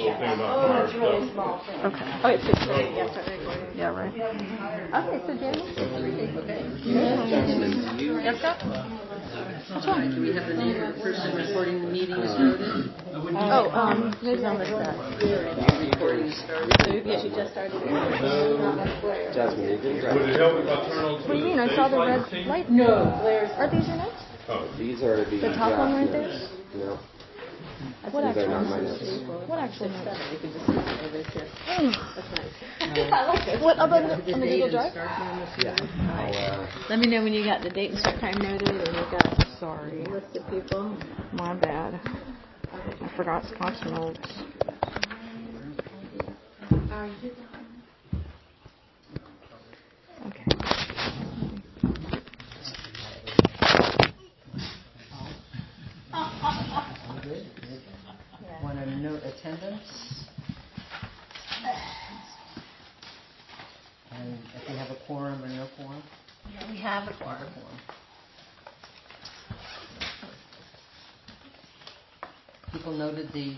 little thing about Oh, fire it's really stuff. small. Okay. Oh, it's 6:30. Yeah, start recording. Yeah, right. Okay, so Jamie. Okay. Yes, sir. Which one? Do we have the name of the person recording the meeting started? Maybe I'll miss that. Recording started? Yeah, she just started. Jasmine, you did right. Would it help if I turn on What do you mean? I saw the red light. No, Blair's. Are these your notes? Oh. These are the top one right there? No. What These are actual not my notes? notes. What actual notes? You can just see it right here. That's nice. I like this. What about on the Google Drive? Yeah. Let me know when you got the date and start time noted, and you got. Sorry. List of people. My bad. I forgot Scott's notes. Okay. Want to note attendance? And if we have a quorum or no quorum? We have a quorum. People noted the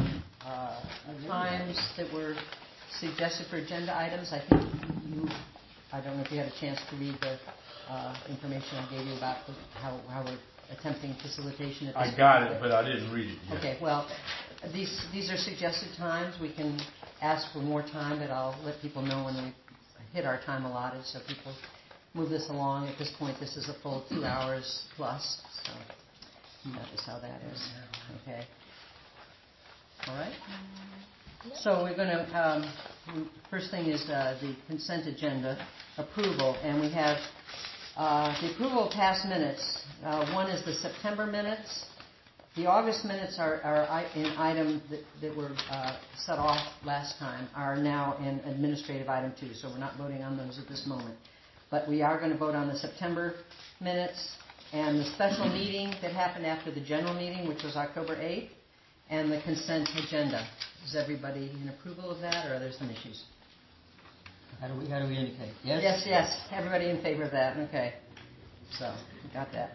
times that were suggested for agenda items. I think I don't know if you had a chance to read the information I gave you about how we're attempting facilitation at this point. I got it, but I didn't read it yet. Okay, well, these are suggested times. We can ask for more time, but I'll let people know when we hit our time allotted, so people move this along. At this point, this is a full 2 hours plus, so that is how that is. Okay. All right. So we're going to, first thing is the consent agenda approval, and we have the approval of past minutes. One is the September minutes. The August minutes are in item that were set off last time, are now in administrative item 2, so we're not voting on those at this moment. But we are going to vote on the September minutes and the special meeting that happened after the general meeting, which was October 8th, and the consent agenda. Is everybody in approval of that, or are there some issues? How do we indicate? Yes? Yes. Everybody in favor of that? Okay. So, we got that.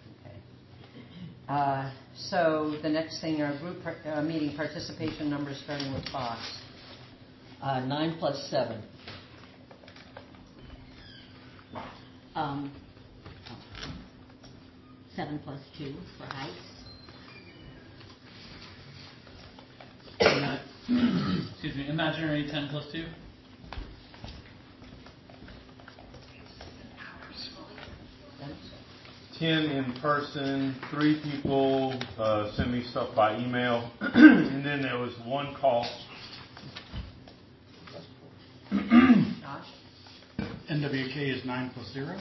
Okay. So, the next thing are group meeting participation numbers starting with Fox. 9 plus 7. 7 plus 2 for Heights. Excuse me, imaginary 10 plus 2? Ten in person, 3 people sent me stuff by email, and then there was one call. Josh? NWK is 9 plus 0.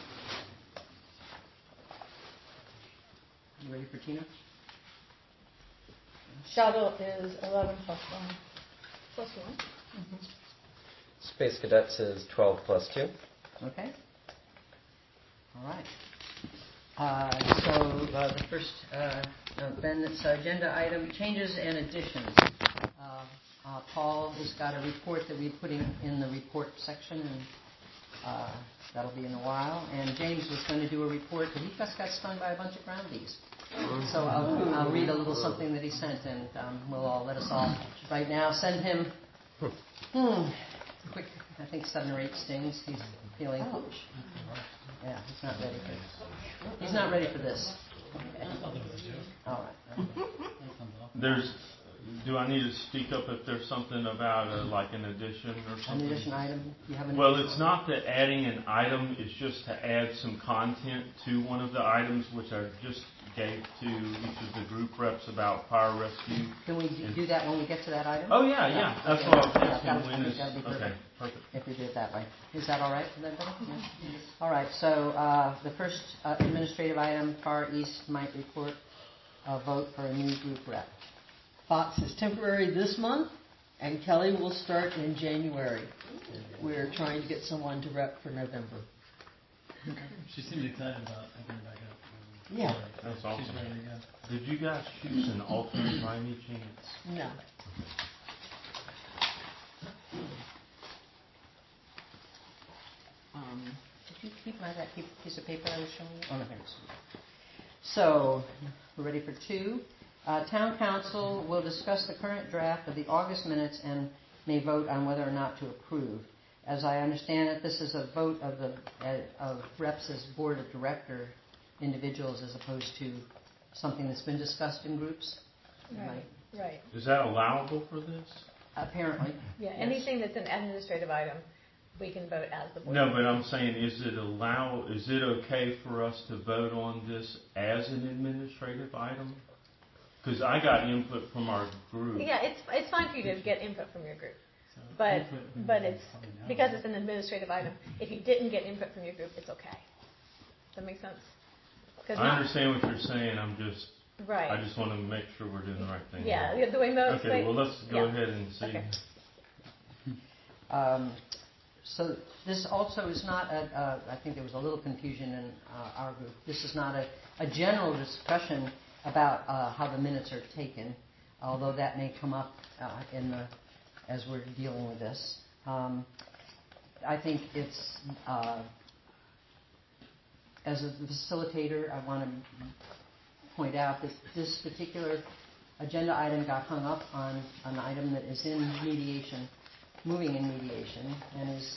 You ready for Tina? Shuttle is 11 plus 1. Plus 1. Mm-hmm. Space Cadets is 12 plus 2. Okay. All right. So the first, Ben, it's agenda item, changes and additions. Paul has got a report that we're putting in the report section, and that'll be in a while. And James was going to do a report, but he just got stung by a bunch of ground bees. So I'll read a little something that he sent, and let us all right now send him quick, I think 7 or 8 stings. He's feeling yeah, he's not ready for this. Okay. All right. Do I need to speak up if there's something about like an addition or something? An addition item? You have an Well, it's not that adding an item, it's just to add some content to one of the items, which I just gave to each of the group reps about fire rescue. Can we do that when we get to that item? Oh, yeah. That's what I was asking. I think that'd be perfect. Okay, perfect. If we do it that way. Is that all right with everybody? Yeah. All right, so the first administrative item, Far East might report a vote for a new group rep. Fox is temporary this month, and Kelly will start in January. We're trying to get someone to rep for November. Okay. She seems excited about coming back up. Yeah. That's awesome. She's ready to go. Did you guys choose an alternate by any chance? No. Did you keep that piece of paper I was showing you? Oh, no, thanks. So, we're ready for 2. Town council will discuss the current draft of the August minutes and may vote on whether or not to approve. As I understand it, this is a vote of reps as board of director individuals as opposed to something that's been discussed in groups. Right. Is that allowable for this? Apparently. Yeah, yes. anything that's an administrative item, we can vote as the board. No, but I'm saying, is it okay for us to vote on this as an administrative item? Because I got input from our group. Yeah, it's fine for you to get input from your group. So But input would but be it's probably no. because it's an administrative item. If you didn't get input from your group, it's okay. Does that make sense? 'Cause I understand what you're saying. I right. just want to make sure we're doing the right thing. Yeah, the way most. Okay, well, let's go ahead and see. Okay. So this also is not I think there was a little confusion in our group. This is not a general discussion about how the minutes are taken, although that may come up as we're dealing with this. I think it's, as a facilitator, I want to point out that this particular agenda item got hung up on an item that is in mediation, moving in mediation, and is,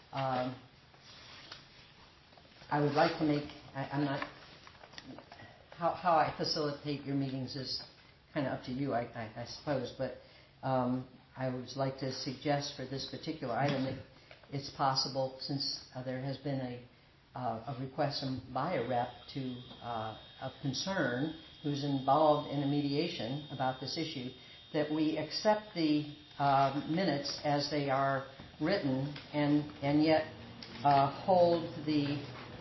I would like to make, I'm not, how I facilitate your meetings is kind of up to you, I suppose, but I would like to suggest for this particular item that it's possible, since there has been a request by a rep of concern who's involved in a mediation about this issue, that we accept the minutes as they are written and yet hold the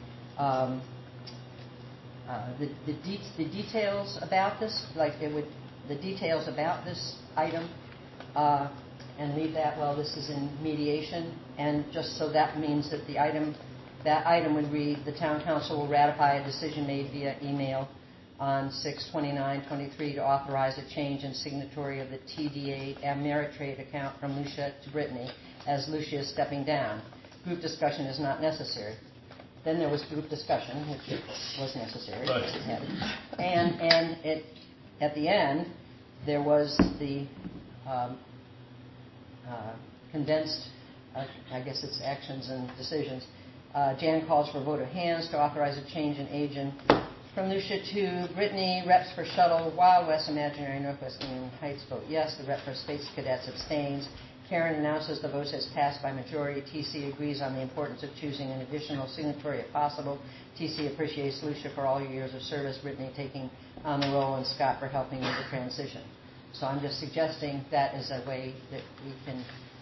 details about this, the details about this item, and leave that while this is in mediation, and just so that means that that item would read, the town council will ratify a decision made via email on 6/29/23 to authorize a change in signatory of the TDA Ameritrade account from Lucia to Brittany, as Lucia is stepping down. Group discussion is not necessary. Then there was group discussion, which was necessary. Right. And at the end, there was the condensed, I guess it's actions and decisions. Jan calls for a vote of hands to authorize a change in agent from Lucia to Brittany. Reps for Shuttle, Wild West, Imaginary, Northwest Union Heights vote yes. The rep for Space Cadets abstains. Karen announces the vote has passed by majority. TC agrees on the importance of choosing an additional signatory if possible. TC appreciates Lucia for all your years of service, Brittany taking on the role, and Scott for helping with the transition. So I'm just suggesting that is a way that we can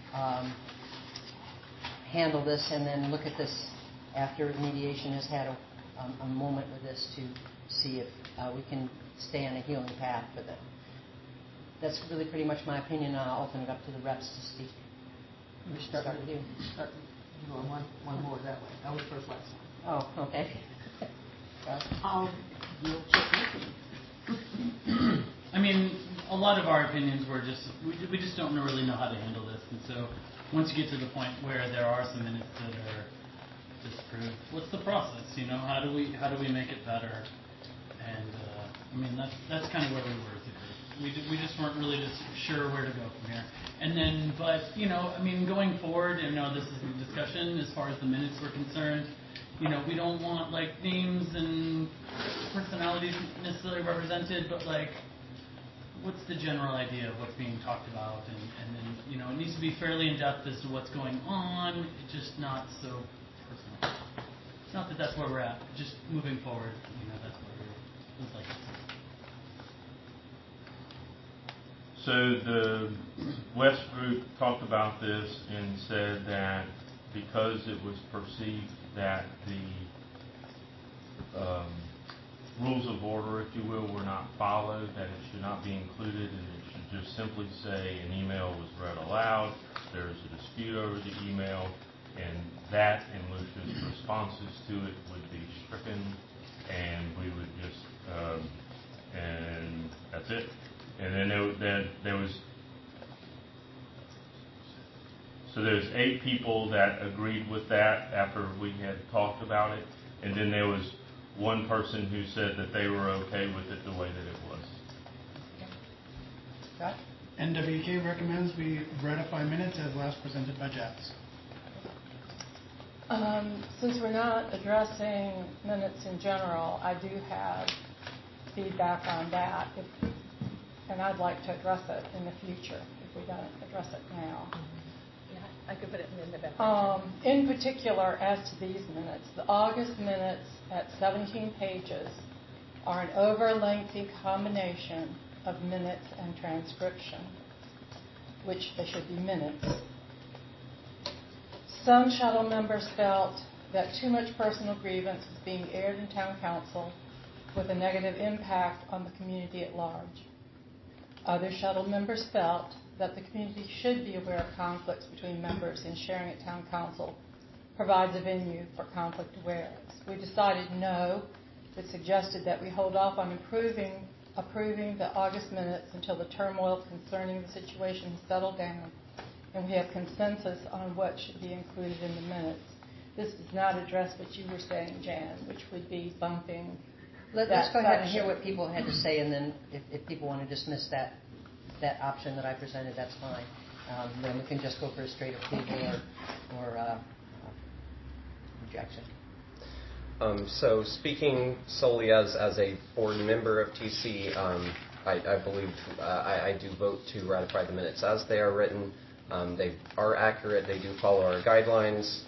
handle this, and then look at this after mediation has had a moment with this to see if we can stay on a healing path with it. That's really pretty much my opinion. I'll open it up to the reps to speak. We start with you. You go on one more that way. I was first last time. Oh, okay. You'll check with I mean, a lot of our opinions were just, we just don't really know how to handle this. And so once you get to the point where there are some minutes that are disapproved, what's the process? You know, how do we make it better? And I mean, that's kind of where we were today. We just weren't really just sure where to go from here. And then, but, you know, I mean, going forward, you know, this is a discussion as far as the minutes were concerned. You know, we don't want, like, names and personalities necessarily represented, but, like, what's the general idea of what's being talked about? And then, you know, it needs to be fairly in-depth as to what's going on, just not so personal. Not that that's where we're at, just moving forward, you know, that's where we'd like to see. So the West group talked about this and said that because it was perceived that the rules of order, if you will, were not followed, that it should not be included, and it should just simply say an email was read aloud, there's a dispute over the email, and that and Lucia's responses to it would be stricken, and we would just, and that's it. And then there was, so there's 8 people that agreed with that after we had talked about it, and then there was one person who said that they were okay with it the way that it was. Scott? NWK recommends we ratify minutes as last presented by Jazz. Since we're not addressing minutes in general, I do have feedback on that, and I'd like to address it in the future if we don't address it now. Yeah, I could put it in the November. In particular, as to these minutes, the August minutes at 17 pages are an over-lengthy combination of minutes and transcription, which they should be minutes. Some shuttle members felt that too much personal grievance was being aired in town council with a negative impact on the community at large. Other shuttle members felt that the community should be aware of conflicts between members and sharing at town council provides a venue for conflict awareness. We decided no, but suggested that we hold off on approving the August minutes until the turmoil concerning the situation has settled down and we have consensus on what should be included in the minutes. This does not address what you were saying, Jan, which would be bumping. Let's go ahead and hear what people had to say, and then if people want to dismiss that option that I presented, that's fine. Then we can just go for a straight approval or rejection. So speaking solely as a board member of TC, I believe I do vote to ratify the minutes as they are written. They are accurate. They do follow our guidelines.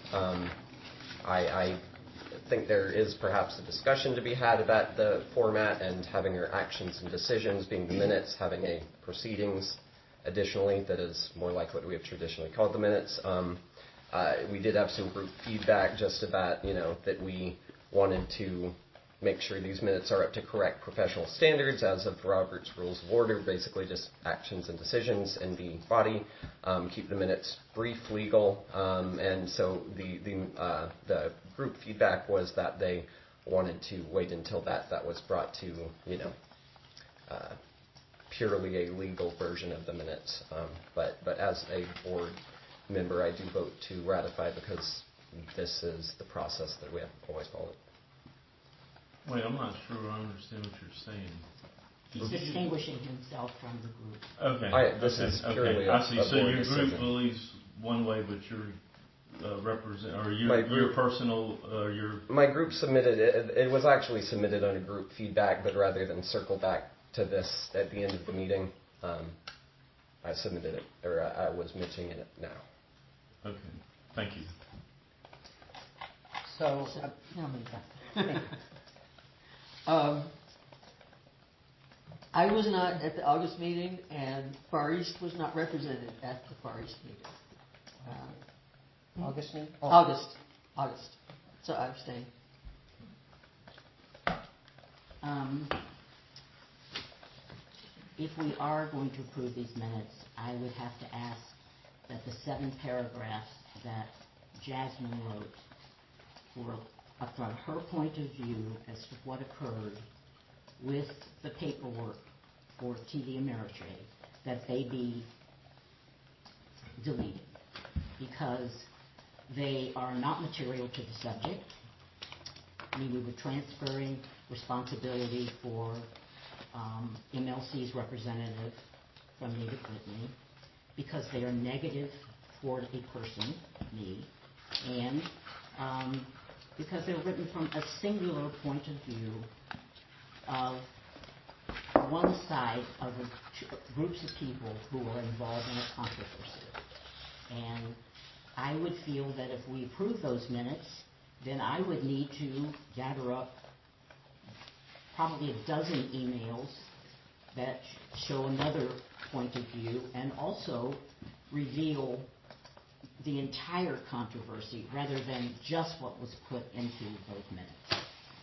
I think there is perhaps a discussion to be had about the format and having our actions and decisions being the minutes, having a proceedings additionally that is more like what we have traditionally called the minutes. We did have some group feedback just about, that we wanted to make sure these minutes are up to correct professional standards as of Robert's Rules of Order, basically just actions and decisions in the body, keep the minutes brief, legal, and so the group feedback was that they wanted to wait until that was brought to, purely a legal version of the minutes. But as a board member, I do vote to ratify because this is the process that we have always followed. Wait, I'm not sure I understand what you're saying. He's distinguishing himself from the group. Okay. This is purely I see. So your decision. group believes one way, but your represent or your personal your. My group submitted it. It was actually submitted under group feedback, but rather than circle back to this at the end of the meeting, I submitted it, or I was mentioning it now. Okay. Thank you. So I was not at the August meeting, and Far East was not represented at the Far East meeting. August meeting? Oh. August. So I abstained. If we are going to approve these minutes, I would have to ask that the 7 paragraphs that Jasmine wrote from her point of view as to what occurred with the paperwork for TD Ameritrade, that they be deleted because they are not material to the subject. I mean, we were transferring responsibility for MLC's representative from me to Brittany because they are negative toward a person, me, and because they're written from a singular point of view of one side of groups of people who are involved in a controversy. And I would feel that if we approve those minutes, then I would need to gather up probably a dozen emails that show another point of view and also reveal the entire controversy rather than just what was put into those minutes.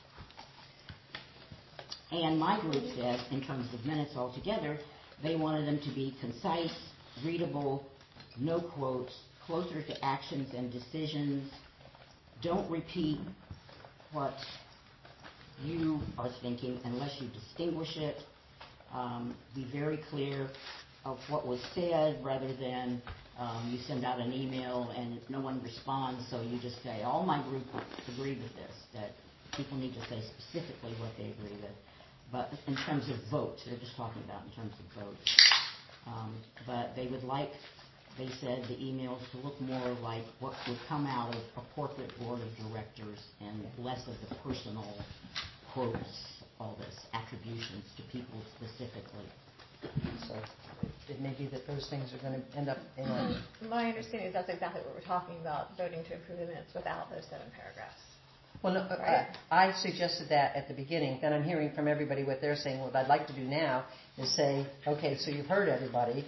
And my group said, in terms of minutes altogether, they wanted them to be concise, readable, no quotes, closer to actions and decisions. Don't repeat what you are thinking unless you distinguish it. Be very clear of what was said rather than you send out an email and no one responds, so you just say, all my group agree with this, that people need to say specifically what they agree with. But in terms of votes, they're just talking about in terms of votes. But they said the emails to look more like what would come out of a corporate board of directors and less of the personal quotes, all this, attributions to people specifically. So it may be that those things are going to end up in a... My understanding is that's exactly what we're talking about, voting to approve the minutes without those 7 paragraphs. Well, no, Right. I suggested that at the beginning. Then I'm hearing from everybody what they're saying. What I'd like to do now is say, okay, so you've heard everybody.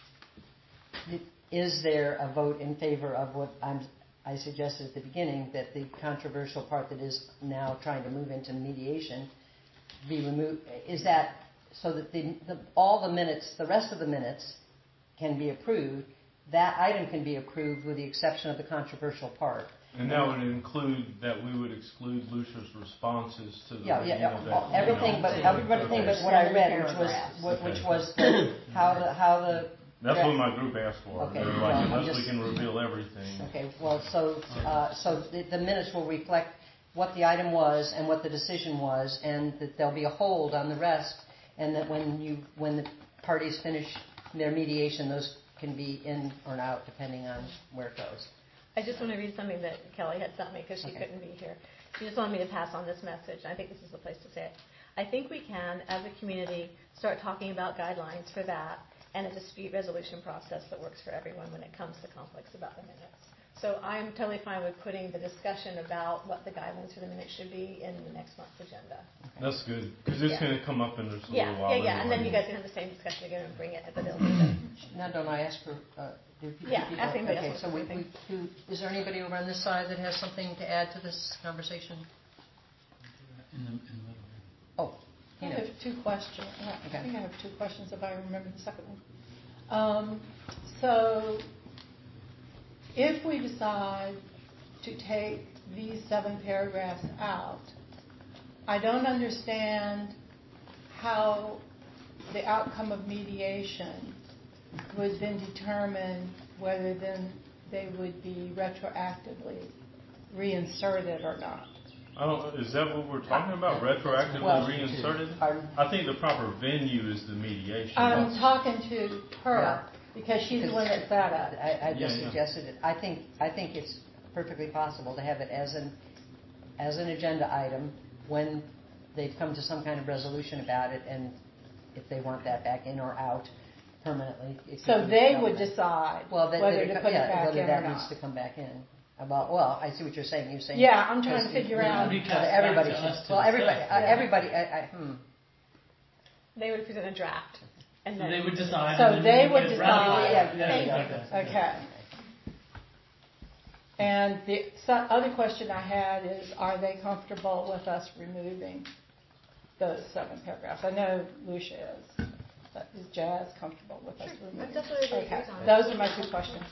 Is there a vote in favor of what I suggested at the beginning, that the controversial part that is now trying to move into mediation be removed? Is that so that all the minutes, the rest of the minutes can be approved? That item can be approved with the exception of the controversial part. And that would include that we would exclude Lucia's responses to the everything, but everything but what I read, which was how the That's what my group asked for. Okay, They're like, unless we can reveal everything. Okay, well, so the minutes will reflect what the item was and what the decision was, and that there'll be a hold on the rest, and that when the parties finish their mediation, those can be in or out depending on where it goes. I just want to read something that Kelly had sent me because she couldn't be here. She just wanted me to pass on this message. I think this is the place to say it. I think we can, as a community, start talking about guidelines for that and a dispute resolution process that works for everyone when it comes to conflicts about the minutes. So I'm totally fine with putting the discussion about what the guidelines for the minutes should be in the next month's agenda. That's good, because it's going to come up in just a little while. Yeah, and then you guys can have the same discussion again and bring it at the delegation. Now, don't I ask for... ask anybody else. So is there anybody over on this side that has something to add to this conversation? In the middle. Oh, I have 2 questions. I think I have 2 questions if I remember the second one. So if we decide to take these 7 paragraphs out, I don't understand how the outcome of mediation would then determine whether then they would be retroactively reinserted or not. Is that what we're talking about? Retroactively reinserted? I think the proper venue is the mediation. I'm talking to her because she's the one that sat up. I just suggested it. I think it's perfectly possible to have it as an agenda item when they've come to some kind of resolution about it, and if they want that back in or out permanently. So they would decide whether to put it back whether in that or needs not. to come back in. Well, I see what you're saying. You're saying I'm trying to figure out. Everybody should. Well, everybody. They would present a draft, and then They would decide. So they would decide. Thank you. Okay. And the other question I had is, are they comfortable with us removing those 7 paragraphs? I know Lucia is. But is Jazz comfortable with us removing? That's what everybody Okay. agrees on. Those are my 2 questions.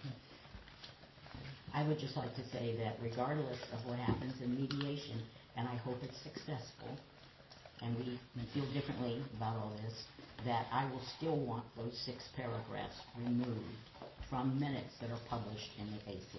I would just like to say that regardless of what happens in mediation, and I hope it's successful, and we feel differently about all this, that I will still want those 6 paragraphs removed from minutes that are published in the AC.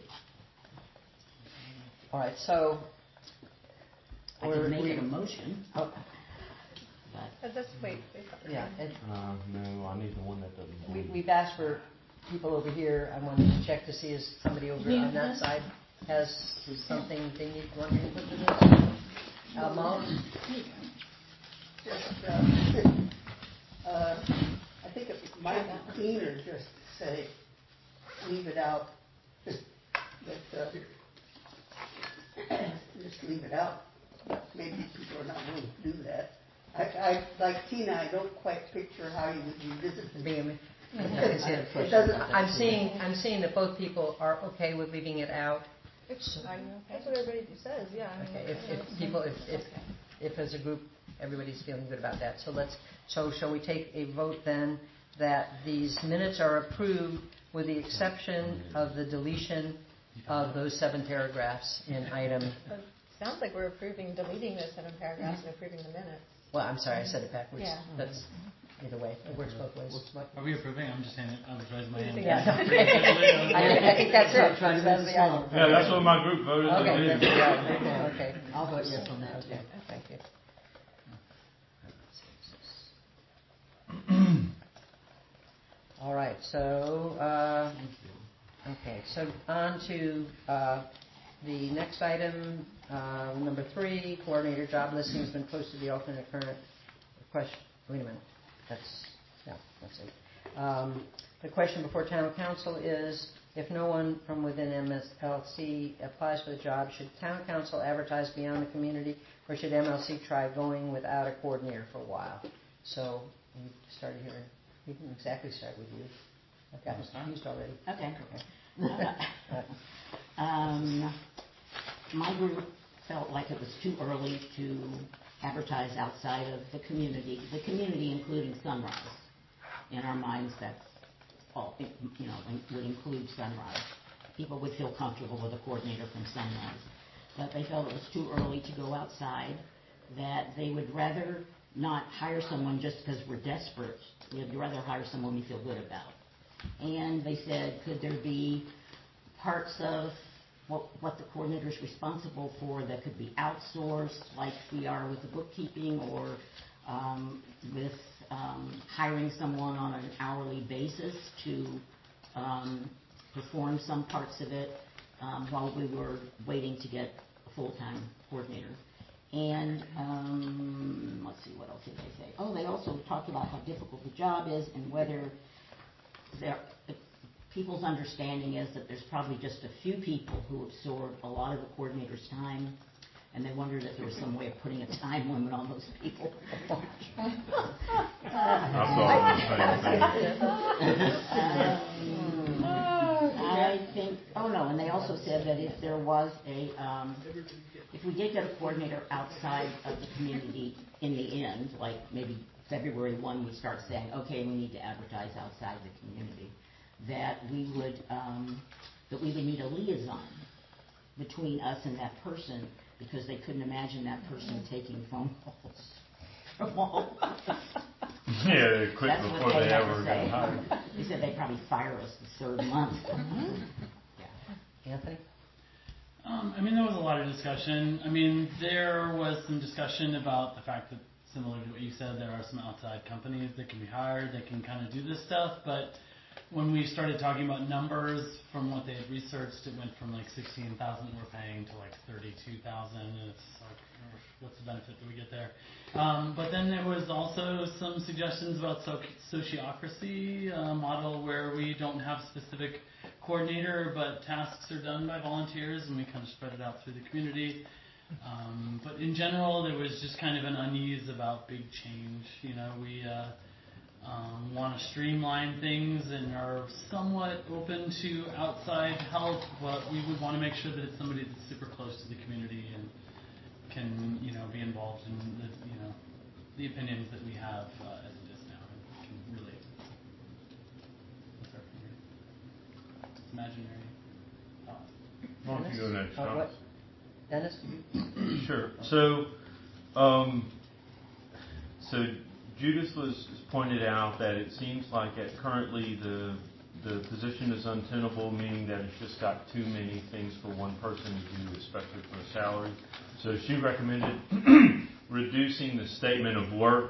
All right, so I could make it a motion. Just wait. Yeah. No, I need the one that doesn't. We've asked for people over here. I wanted to check to see if somebody over on that side has something they want to put to this. Mo? I think it might be cleaner just to say, leave it out. Just leave it out. Maybe people are not willing to do that. I like Tina, I don't quite picture how you would revisit the It doesn't. I'm seeing that both people are okay with leaving it out. That's what everybody says. Yeah. Okay. If as a group everybody's feeling good about that, so shall we take a vote then that these minutes are approved with the exception of the deletion of those 7 paragraphs in item. Sounds like we're deleting those 7 paragraphs and approving the minutes. Well, I'm sorry, I said it backwards. Yeah. That's either way. It works both ways. Are we approving? I'm just saying it. I was raising my hand. Yeah. I think that's it. Yeah, that's what my group voted. Okay. I'll vote yes on that. Okay. Thank you. All right, so, okay, so on to the next item, number 3, coordinator job listing has been posted, the alternate current question. Wait a minute, that's it. The question before town council is, if no one from within MSLC applies for the job, should town council advertise beyond the community, or should MLC try going without a coordinator for a while? So, we started here. We didn't exactly start with you. I've gotten confused already. Okay. My group felt like it was too early to advertise outside of the community including Sunrise. In our minds, that's all, would include Sunrise. People would feel comfortable with a coordinator from Sunrise. But they felt it was too early to go outside, that they would rather not hire someone just because we're desperate. We'd rather hire someone we feel good about. And they said, could there be parts of what the coordinator is responsible for that could be outsourced, like we are with the bookkeeping, or with hiring someone on an hourly basis to perform some parts of it while we were waiting to get a full-time coordinator. And let's see, what else did they say? Oh, they also talked about how difficult the job is and whether people's understanding is that there's probably just a few people who absorb a lot of the coordinator's time, and they wondered if there was some way of putting a time limit on those people. I think, and they also said that if there was if we did get a coordinator outside of the community in the end, like maybe February 1, we start saying, okay, we need to advertise outside the community, that we would need a liaison between us and that person, because they couldn't imagine that person taking phone calls. Yeah, they quit before they ever got hired. They said they'd probably fire us the third month. Yeah. Anthony? There was a lot of discussion. There was some discussion about the fact that, similar to what you said, there are some outside companies that can be hired that can kind of do this stuff, but when we started talking about numbers, from what they had researched, it went from like 16,000 we're paying to like 32,000, and it's like, what's the benefit that we get there? But then there was also some suggestions about sociocracy model, where we don't have specific coordinator, but tasks are done by volunteers, and we kind of spread it out through the community. But in general, there was just kind of an unease about big change. We want to streamline things and are somewhat open to outside help, but we would want to make sure that it's somebody that's super close to the community and can, be involved in the opinions that we have as it is now, and can relate. What's our favorite? Imaginary thought. Why don't you go next, Thomas? Dennis? Sure. So Judith was pointed out that it seems like currently the position is untenable, meaning that it's just got too many things for one person to do, especially for a salary. So she recommended reducing the statement of work.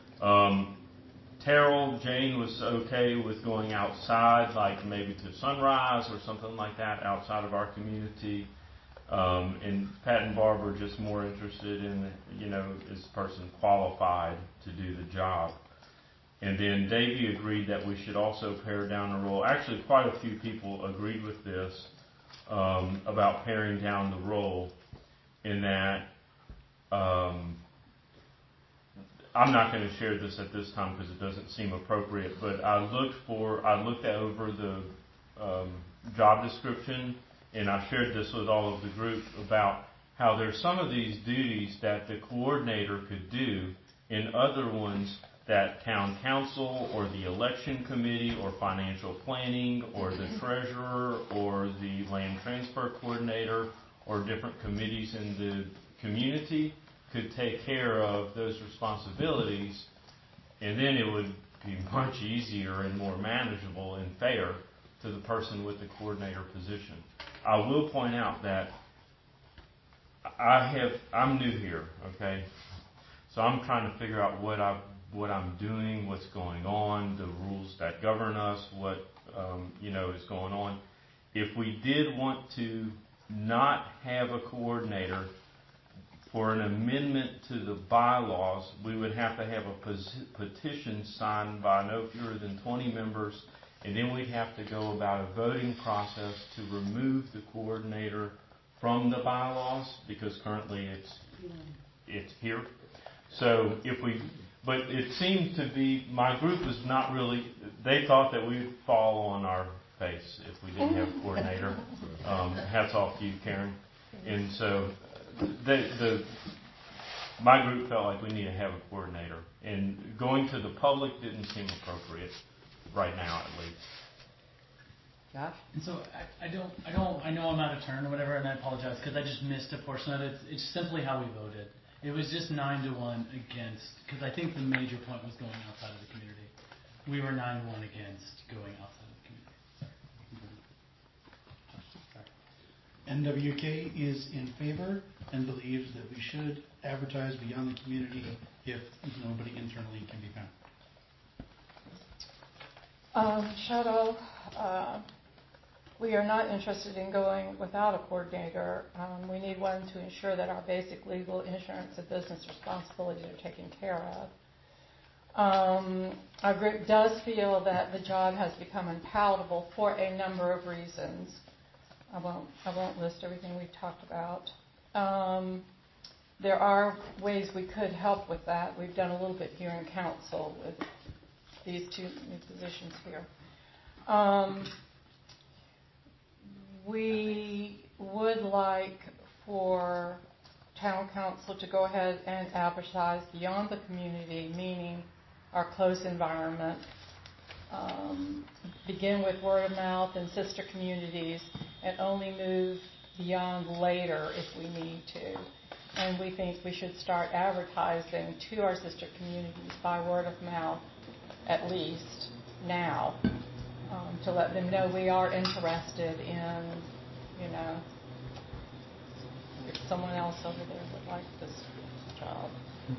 Jane was okay with going outside, like maybe to Sunrise or something like that, outside of our community. And Pat and Barb are just more interested in, is the person qualified to do the job. And then Davey agreed that we should also pare down the role. Actually, quite a few people agreed with this about paring down the role, in that I'm not going to share this at this time because it doesn't seem appropriate, but I looked over the job description, and I shared this with all of the group about how there's some of these duties that the coordinator could do, and other ones that town council or the election committee or financial planning or the treasurer or the land transfer coordinator or different committees in the community could take care of those responsibilities, and then it would be much easier and more manageable and fair to the person with the coordinator position. I will point out that I'm new here, okay? So I'm trying to figure out what I've what I'm doing, what's going on, the rules that govern us, what is going on. If we did want to not have a coordinator for an amendment to the bylaws, we would have to have a petition signed by no fewer than 20 members, and then we'd have to go about a voting process to remove the coordinator from the bylaws, because currently it's here. So but it seemed to be, my group was not really, they thought that we would fall on our face if we didn't have a coordinator. Hats off to you, Karen. And so my group felt like we need to have a coordinator. And going to the public didn't seem appropriate right now, at least. Josh? And so I know I'm out of turn or whatever, and I apologize because I just missed a portion of it. It's simply how we voted. It was just 9-1 against, because I think the major point was going outside of the community. We were 9-1 against going outside of the community. NWK is in favor and believes that we should advertise beyond the community if nobody internally can be found. Shadow, we are not interested in going without a coordinator. We need one to ensure that our basic legal, insurance, and business responsibilities are taken care of. Our group does feel that the job has become unpalatable for a number of reasons. I won't list everything we've talked about. There are ways we could help with that. We've done a little bit here in council with these two new positions here. We would like for town council to go ahead and advertise beyond the community, meaning our close environment. Begin with word of mouth and sister communities and only move beyond later if we need to. And we think we should start advertising to our sister communities by word of mouth at least now, to let them know we are interested in, if someone else over there would like this job.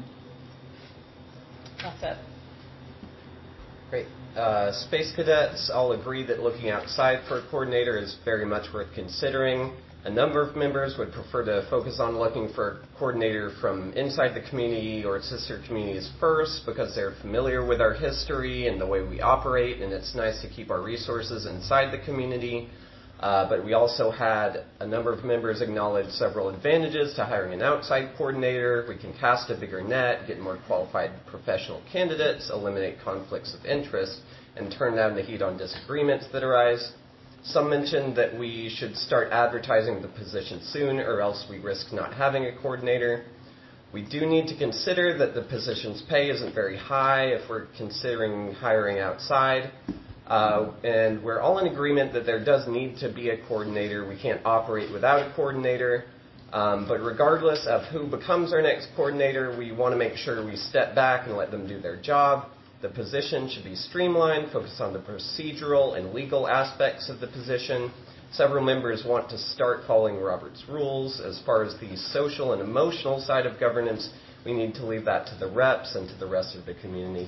That's it. Great. Space Cadets, I'll agree that looking outside for a coordinator is very much worth considering. A number of members would prefer to focus on looking for a coordinator from inside the community or sister communities first because they're familiar with our history and the way we operate, and it's nice to keep our resources inside the community. But we also had a number of members acknowledge several advantages to hiring an outside coordinator. We can cast a bigger net, get more qualified professional candidates, eliminate conflicts of interest, and turn down the heat on disagreements that arise. Some mentioned that we should start advertising the position soon or else we risk not having a coordinator. We do need to consider that the position's pay isn't very high if we're considering hiring outside. And we're all in agreement that there does need to be a coordinator. We can't operate without a coordinator. But regardless of who becomes our next coordinator, we want to make sure we step back and let them do their job. The position should be streamlined, focus on the procedural and legal aspects of the position. Several members want to start following Robert's rules. As far as the social and emotional side of governance, we need to leave that to the reps and to the rest of the community.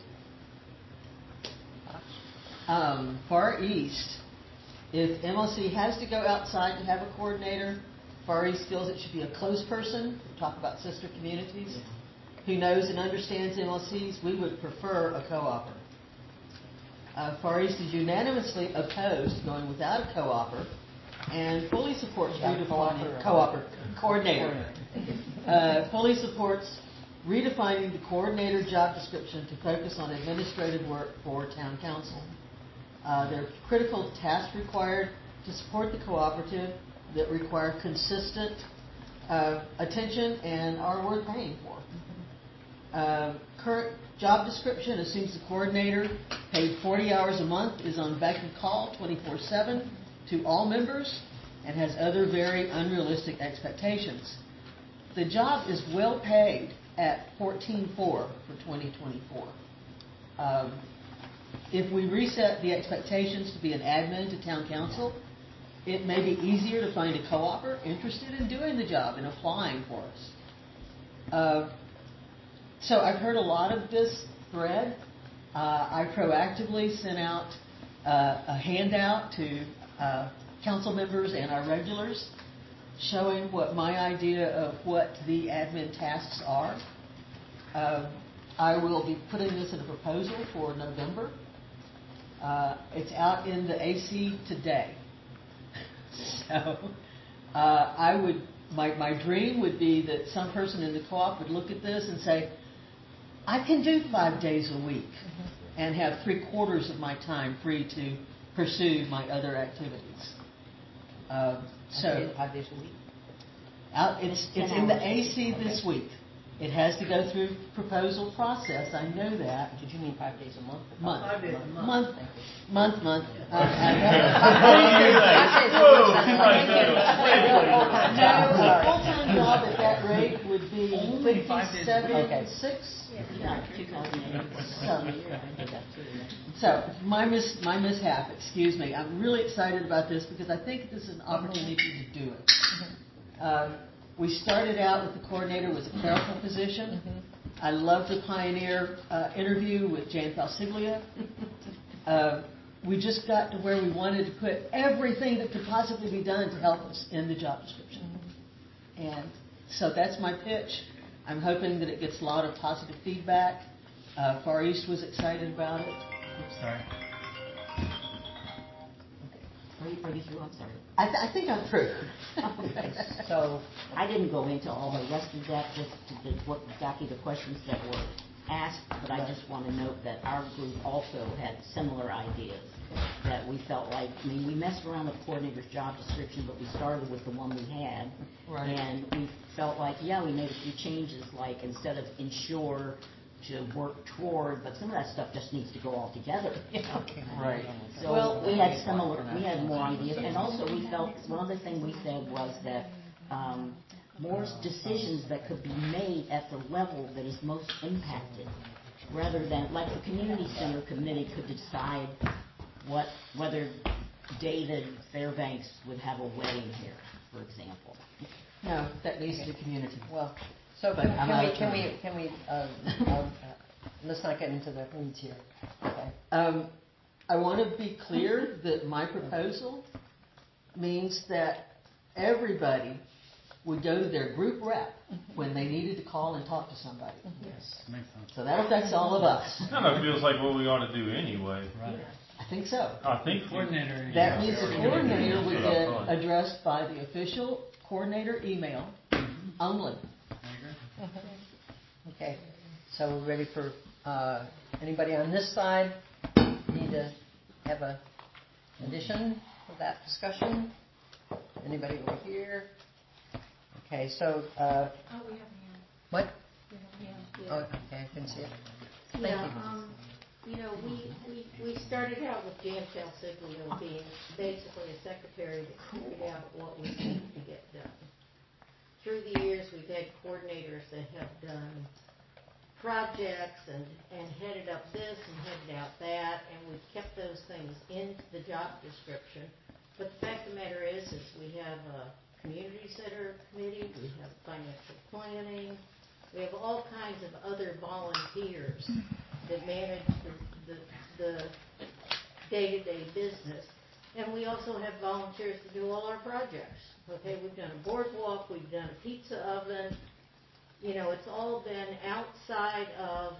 Far East, if MLC has to go outside to have a coordinator, Far East feels it should be a close person. We talk about sister communities. Who knows and understands MLCs, we would prefer a co-opper. Far East is unanimously opposed to going without a co-opper and fully supports redefining coordinator. Fully supports redefining the coordinator job description to focus on administrative work for town council. There are critical tasks required to support the cooperative that require consistent attention and are worth paying for. Current job description assumes the coordinator, paid 40 hours a month, is on beck and call 24/7 to all members and has other very unrealistic expectations. The job is well paid at $14,400 for 2024. If we reset the expectations to be an admin to town council, it may be easier to find a co-opper interested in doing the job and applying for us. So I've heard a lot of this thread. I proactively sent out a handout to council members and our regulars showing what my idea of what the admin tasks are. I will be putting this in a proposal for November. It's out in the AC today. So my dream would be that some person in the co-op would look at this and say, I can do 5 days a week and have 3/4 of my time free to pursue my other activities. So 5 days a week? it's in the AC this week. It has to go through proposal process. I know that. Did you mean 5 days a month? Month. 5 days a month. Month. Whoa, Full-time job at that rate would be 57.6. Yeah, 2008. So my mishap. Excuse me. I'm really excited about this because I think this is an opportunity to do it. We started out with the coordinator was a clerical position. I love the pioneer interview with Jan Falsiglia. We just got to where we wanted to put everything that could possibly be done to help us in the job description. And so that's my pitch. I'm hoping that it gets a lot of positive feedback. Far East was excited about it. Oops, sorry. Are you through? I'm sorry. I think I'm through. Okay, so I didn't go into all the rest of that, just what exactly the questions that were asked, but I just want to note that our group also had similar ideas that we felt like, we messed around with the coordinator's job description, but we started with the one we had. Right. And we felt like, we made a few changes, like instead of ensure to work toward, but some of that stuff just needs to go all together. Right. So we had more ideas, and also we felt one other thing we said was that more decisions that could be made at the level that is most impacted, rather than like the community center committee could decide whether David Fairbanks would have a wedding here, for example. No, that needs to be community. Well, so But can we let's not get into the weeds here. Okay. I want to be clear that my proposal means that everybody would go to their group rep when they needed to call and talk to somebody. Yes, makes sense. So that affects all of us. Kind of feels like what we ought to do anyway. Right. I think so. I think Coordinator. That means the coordinator would That's get what I thought. addressed by the official coordinator email only. I agree. Okay. So we're ready for anybody on this side need to have a addition to that discussion? Anybody over here? Okay, so Oh, we have a hand. what? We have a hand. Oh, okay, I can see it. Thank you. We started out with Jan Falsiglia being basically a secretary that figured out what we needed to get done. Through the years, we've had coordinators that have done projects and headed up this and headed out that, and we've kept those things in the job description. But the fact of the matter is we have a community center committee, we have financial planning, we have all kinds of other volunteers that manage the day-to-day business. And we also have volunteers to do all our projects. Okay, we've done a boardwalk, we've done a pizza oven. It's all been outside of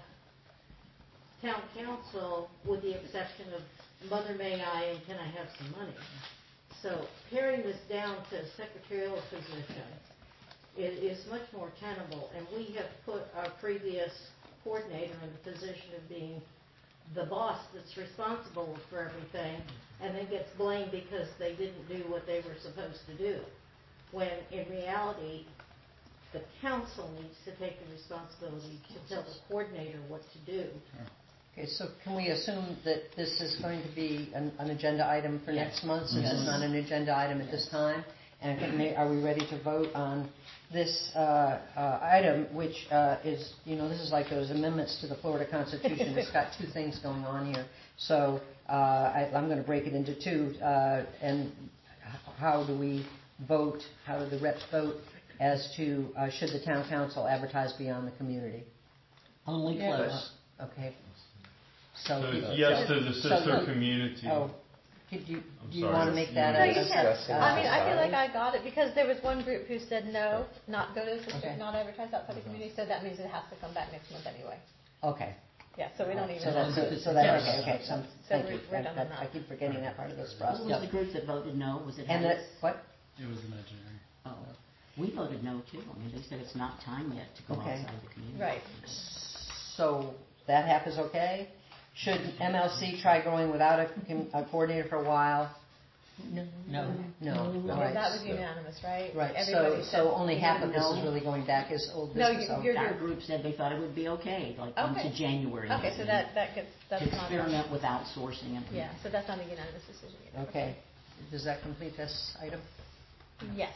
town council with the exception of Mother May I and Can I Have Some Money. So paring this down to a secretarial position is much more tenable, and we have put our previous coordinator in the position of being the boss that's responsible for everything and then gets blamed because they didn't do what they were supposed to do. When in reality, the council needs to take the responsibility to tell the coordinator what to do. Okay, so can we assume that this is going to be an agenda item for next month, since it's not an agenda item at this time? And are we ready to vote on this item, which is, this is like those amendments to the Florida Constitution. It's got two things going on here. So I'm going to break it into two. And how do we vote? How do the reps vote as to should the town council advertise beyond the community? Only close. Okay. So it's yes to the sister community. Oh, could you, I'm do you sorry. want to make that No, a... you can. Discussing I mean, I feel outside? like I got it because there was one group who said no, not go to the sister, Okay. not advertise outside the community, so that means it has to come back next month anyway. Okay. Yeah, so we don't even. So that's, okay, so thank you. we're done on that. I keep forgetting that part of this process. What was the group that voted no? Was it And Harris? what? It was imaginary. Oh, we voted no too. I mean, they said it's not time yet to go Okay. outside the community. Right. So that half is okay? Should MLC try going without a coordinator for a while? No. No. All Yeah, right. that was unanimous, right? Right, Everybody said so only half of this is no. really going back as old No, business. you're Our group said they thought it would be okay, like Okay. into January. Okay, so that's to not. experiment with outsourcing and Yeah, so that's not a unanimous decision yet. Okay. Does that complete this item? Yes.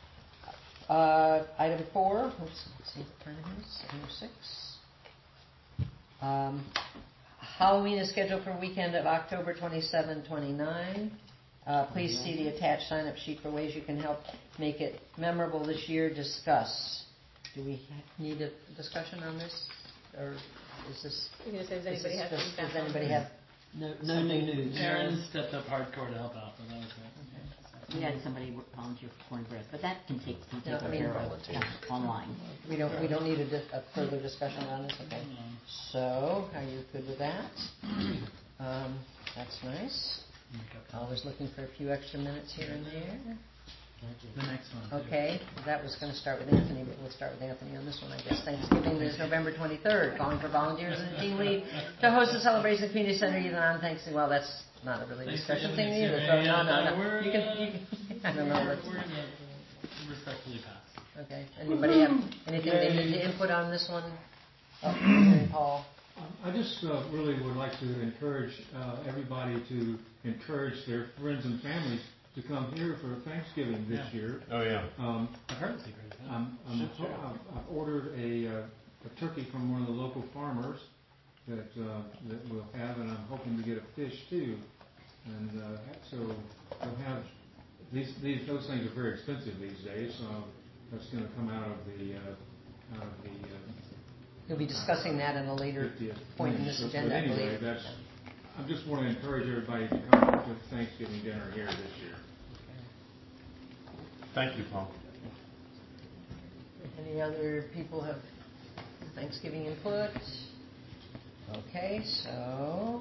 Item 4, let's see what time it is, 7:06. Halloween is scheduled for weekend of October 27, 29. Please see the attached sign-up sheet for ways you can help make it memorable this year. Discuss. Do we need a discussion on this? Or is this... You can just say, does anybody have feedback? Does anybody have... No new news. Aaron stepped up hardcore to help out, but that was great. we had somebody volunteer for corned bread, but that can take No, I mean, care of online. We don't need a further discussion on this, okay? So, are you good with that? That's nice. Always looking for a few extra minutes here and there. The next one. too. Okay, that was going to start with Anthony, but we'll start with Anthony on this one, I guess. Thanksgiving is November 23rd, calling for volunteers and team lead to host a celebration at the community center even on Thanksgiving. Well, that's not a really discussion thing either. So no. You can. I don't know. We're going to respectfully pass. Okay. Anybody have anything they need to input on this one? Paul. I just really would like to encourage everybody to encourage their friends and families to come here for Thanksgiving this year. Oh, yeah. I've heard it's a great event. I've ordered a turkey from one of the local farmers that we'll have, and I'm hoping to get a fish too. And so we'll have those things are very expensive these days, so that's going to come out of the You'll be discussing that in a later point in this agenda, I anyway, believe. I just want to encourage everybody to come to Thanksgiving dinner here this year. Thank you, Paul. Any other people have Thanksgiving input? Okay, so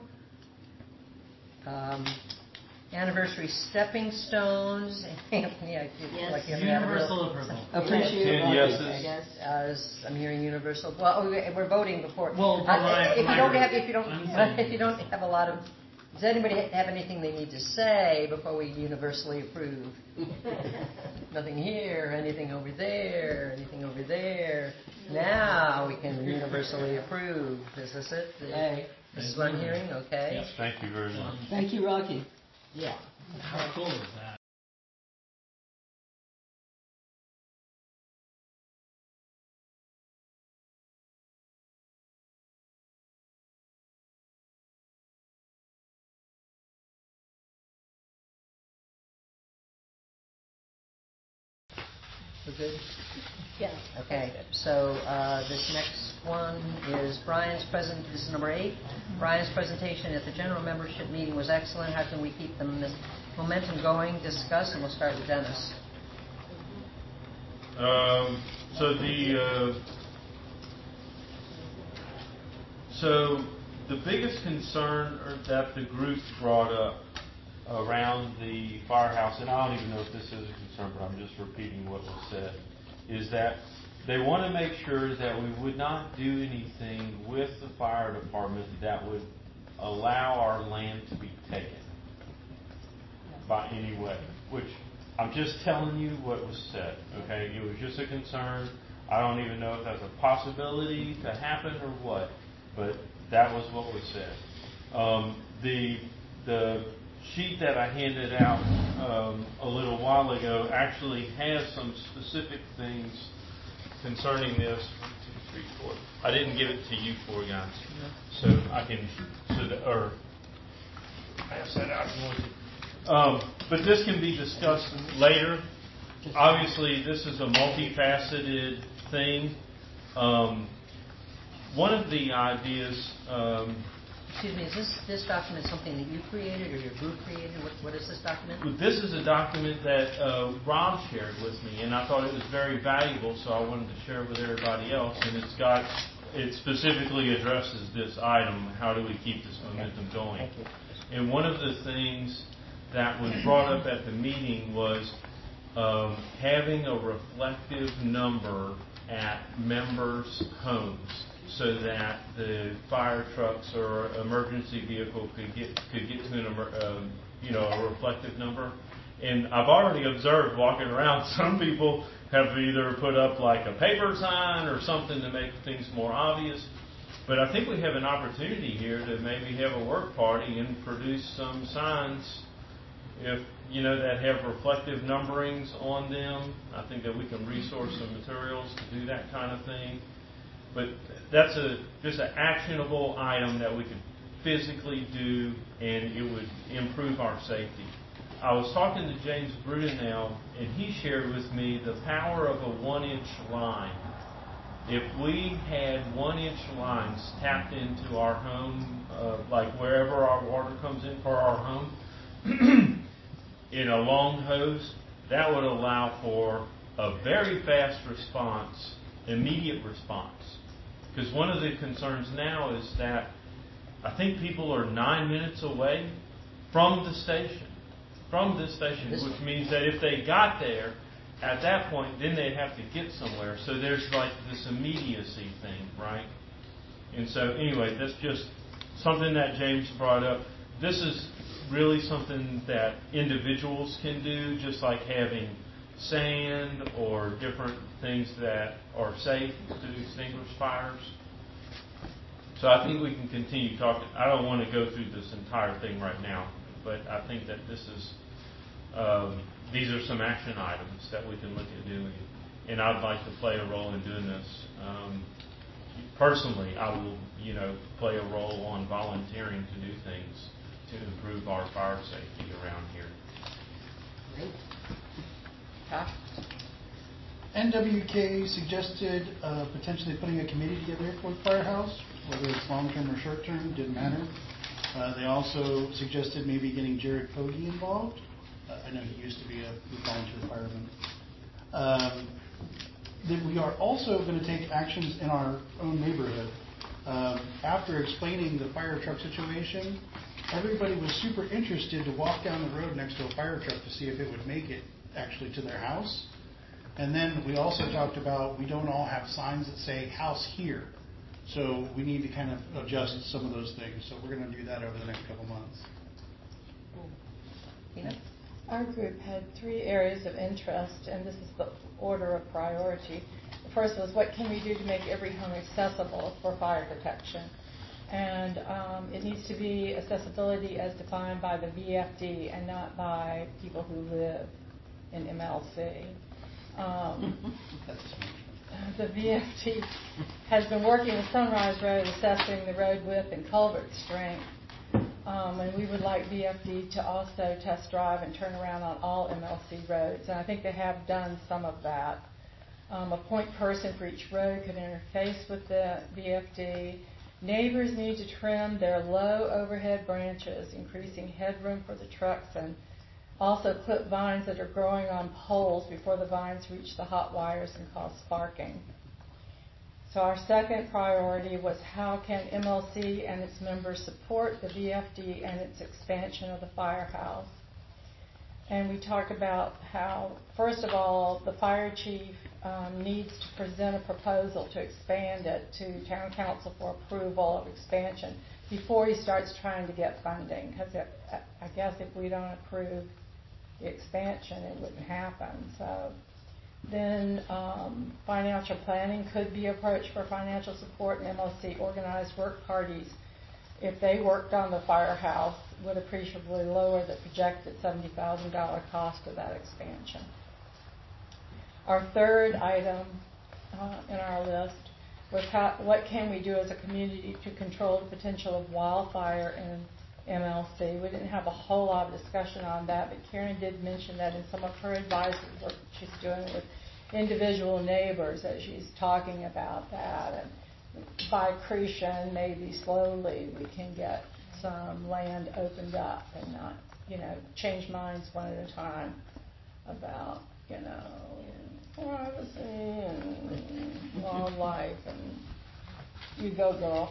anniversary stepping stones. Anthony, I feel Yes. like you have Universal approval. Appreciate it. 10 yeses. Yes. I'm hearing universal. Well, we're voting before. Well, for my if you don't group. have a lot of, does anybody have anything they need to say before we universally approve? Nothing here, anything over there, anything over there. Now we can universally approve. Is this it? Hey. This is what I'm hearing. Okay. Yep. Thank you very much. Thank you, Rocky. Yeah. How cool is that? We're good? Yes. Okay, so this next one is Brian's this is number 8. Brian's presentation at the general membership meeting was excellent. How can we keep the momentum going? Discuss, and we'll start with Dennis. So the biggest concern that the group brought up around the firehouse, and I don't even know if this is a concern, but I'm just repeating what was said, is that they want to make sure that we would not do anything with the fire department that would allow our land to be taken by any way, which I'm just telling you what was said, okay? It was just a concern. I don't even know if that's a possibility to happen or what, but that was what was said. The sheet that I handed out a little while ago actually has some specific things concerning this. 1, 2, 3, 4. I didn't give it to you 4 guys, so I can pass that out if you want to. But this can be discussed later. Obviously, this is a multifaceted thing. one of the ideas. Excuse me, is this document something that you created or your group created? What is this document? This is a document that Rob shared with me, and I thought it was very valuable, so I wanted to share it with everybody else. And it specifically addresses this item: how do we keep this momentum going? Thank you. And one of the things that was brought up at the meeting was having a reflective number at members' homes, so that the fire trucks or emergency vehicle could get to a reflective number. And I've already observed walking around, some people have either put up like a paper sign or something to make things more obvious. But I think we have an opportunity here to maybe have a work party and produce some signs, that have reflective numberings on them. I think that we can resource some materials to do that kind of thing. But that's just an actionable item that we could physically do, and it would improve our safety. I was talking to James Brudenell, and he shared with me the power of a 1-inch line. If we had 1-inch lines tapped into our home, like wherever our water comes in for our home, in a long hose, that would allow for a very fast response, immediate response. Because one of the concerns now is that I think people are 9 minutes away from the station, which means that if they got there at that point, then they'd have to get somewhere. So there's like this immediacy thing, right? And so anyway, that's just something that James brought up. This is really something that individuals can do, just like having sand or different things that are safe to extinguish fires. So I think we can continue talking. I don't want to go through this entire thing right now, but I think that this is these are some action items that we can look at doing. And I'd like to play a role in doing this. Personally, I will, play a role on volunteering to do things to improve our fire safety around here. Great. Josh? NWK suggested potentially putting a committee together for the firehouse, whether it's long-term or short-term, didn't matter. They also suggested maybe getting Jared Fogey involved. I know he used to be a volunteer fireman. That we are also going to take actions in our own neighborhood. After explaining the fire truck situation, everybody was super interested to walk down the road next to a fire truck to see if it would make it actually to their house. And then we also talked about we don't all have signs that say house here. So we need to kind of adjust some of those things. So we're going to do that over the next couple months. Our group had 3 areas of interest, and this is the order of priority. The first was, what can we do to make every home accessible for fire protection? And it needs to be accessibility as defined by the VFD and not by people who live in MLC. The VFD has been working with Sunrise Road, assessing the road width and culvert strength. And we would like VFD to also test drive and turn around on all MLC roads. And I think they have done some of that. A point person for each road could interface with the VFD. Neighbors need to trim their low overhead branches, increasing headroom for the trucks, and also clip vines that are growing on poles before the vines reach the hot wires and cause sparking. So our second priority was, how can MLC and its members support the VFD and its expansion of the firehouse? And we talked about how, first of all, the fire chief needs to present a proposal to expand it to town council for approval of expansion before he starts trying to get funding. Because I guess if we don't approve the expansion, it wouldn't happen. So then financial planning could be approached for financial support, and MLC organized work parties, if they worked on the firehouse, would appreciably lower the projected $70,000 cost of that expansion. Our third item in our list was, what can we do as a community to control the potential of wildfire in MLC. We didn't have a whole lot of discussion on that, but Karen did mention that in some of her advisory work she's doing with individual neighbors, as she's talking about that. And by accretion, maybe slowly, we can get some land opened up and not, change minds one at a time about, privacy and wildlife and you go, girl.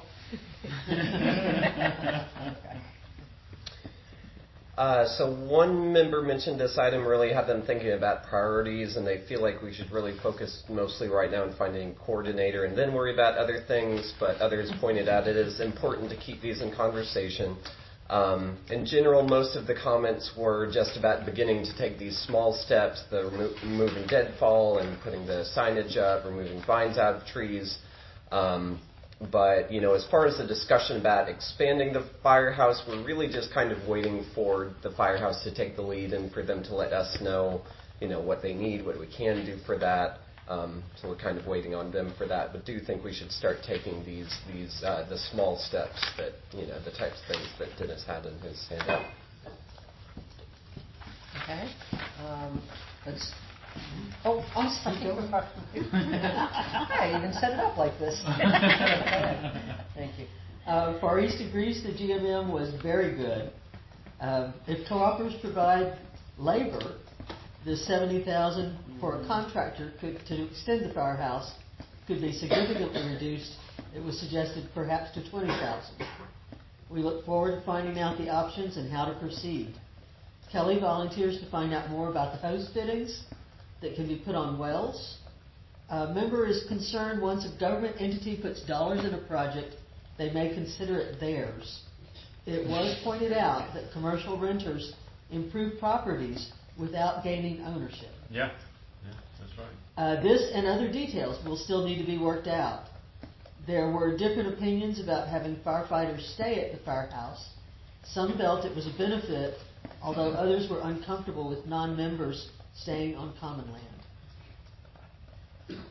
So one member mentioned this item really had them thinking about priorities, and they feel like we should really focus mostly right now on finding a coordinator and then worry about other things, but others pointed out it is important to keep these in conversation. In general, most of the comments were just about beginning to take these small steps, the removing deadfall and putting the signage up, removing vines out of trees. But, as far as the discussion about expanding the firehouse, we're really just kind of waiting for the firehouse to take the lead and for them to let us know, what they need, what we can do for that. So we're kind of waiting on them for that. But do think we should start taking the small steps that, the types of things that Dennis had in his handout. Okay. I'm sorry. I even set it up like this. Thank you. Far East agrees the GMM was very good. If co-operators provide labor, the $70,000 for a contractor to extend the firehouse could be significantly reduced. It was suggested perhaps to $20,000. We look forward to finding out the options and how to proceed. Kelly volunteers to find out more about the hose fittings that can be put on wells. A member is concerned once a government entity puts dollars in a project, they may consider it theirs. It was pointed out that commercial renters improve properties without gaining ownership. Yeah, that's right. This and other details will still need to be worked out. There were different opinions about having firefighters stay at the firehouse. Some felt it was a benefit, although others were uncomfortable with non-members staying on common land.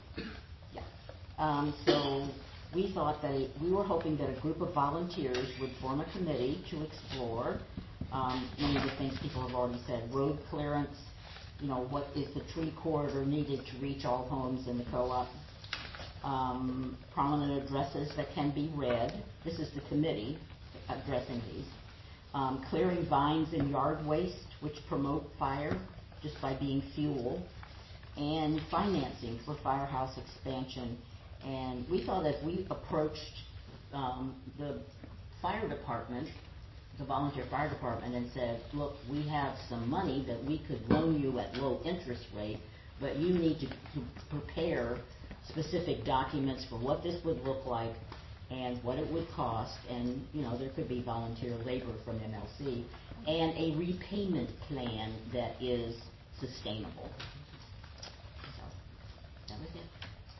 So we thought that we were hoping that a group of volunteers would form a committee to explore many of the things people have already said: road clearance, what is the tree corridor needed to reach all homes in the co-op, prominent addresses that can be read. This is the committee addressing these. Clearing vines and yard waste, which promote fire just by being fuel, and financing for firehouse expansion. And we thought if we approached the fire department, the volunteer fire department, and said, look, we have some money that we could loan you at low interest rate, but you need to prepare specific documents for what this would look like and what it would cost, and there could be volunteer labor from MLC, and a repayment plan that is sustainable. So that was it.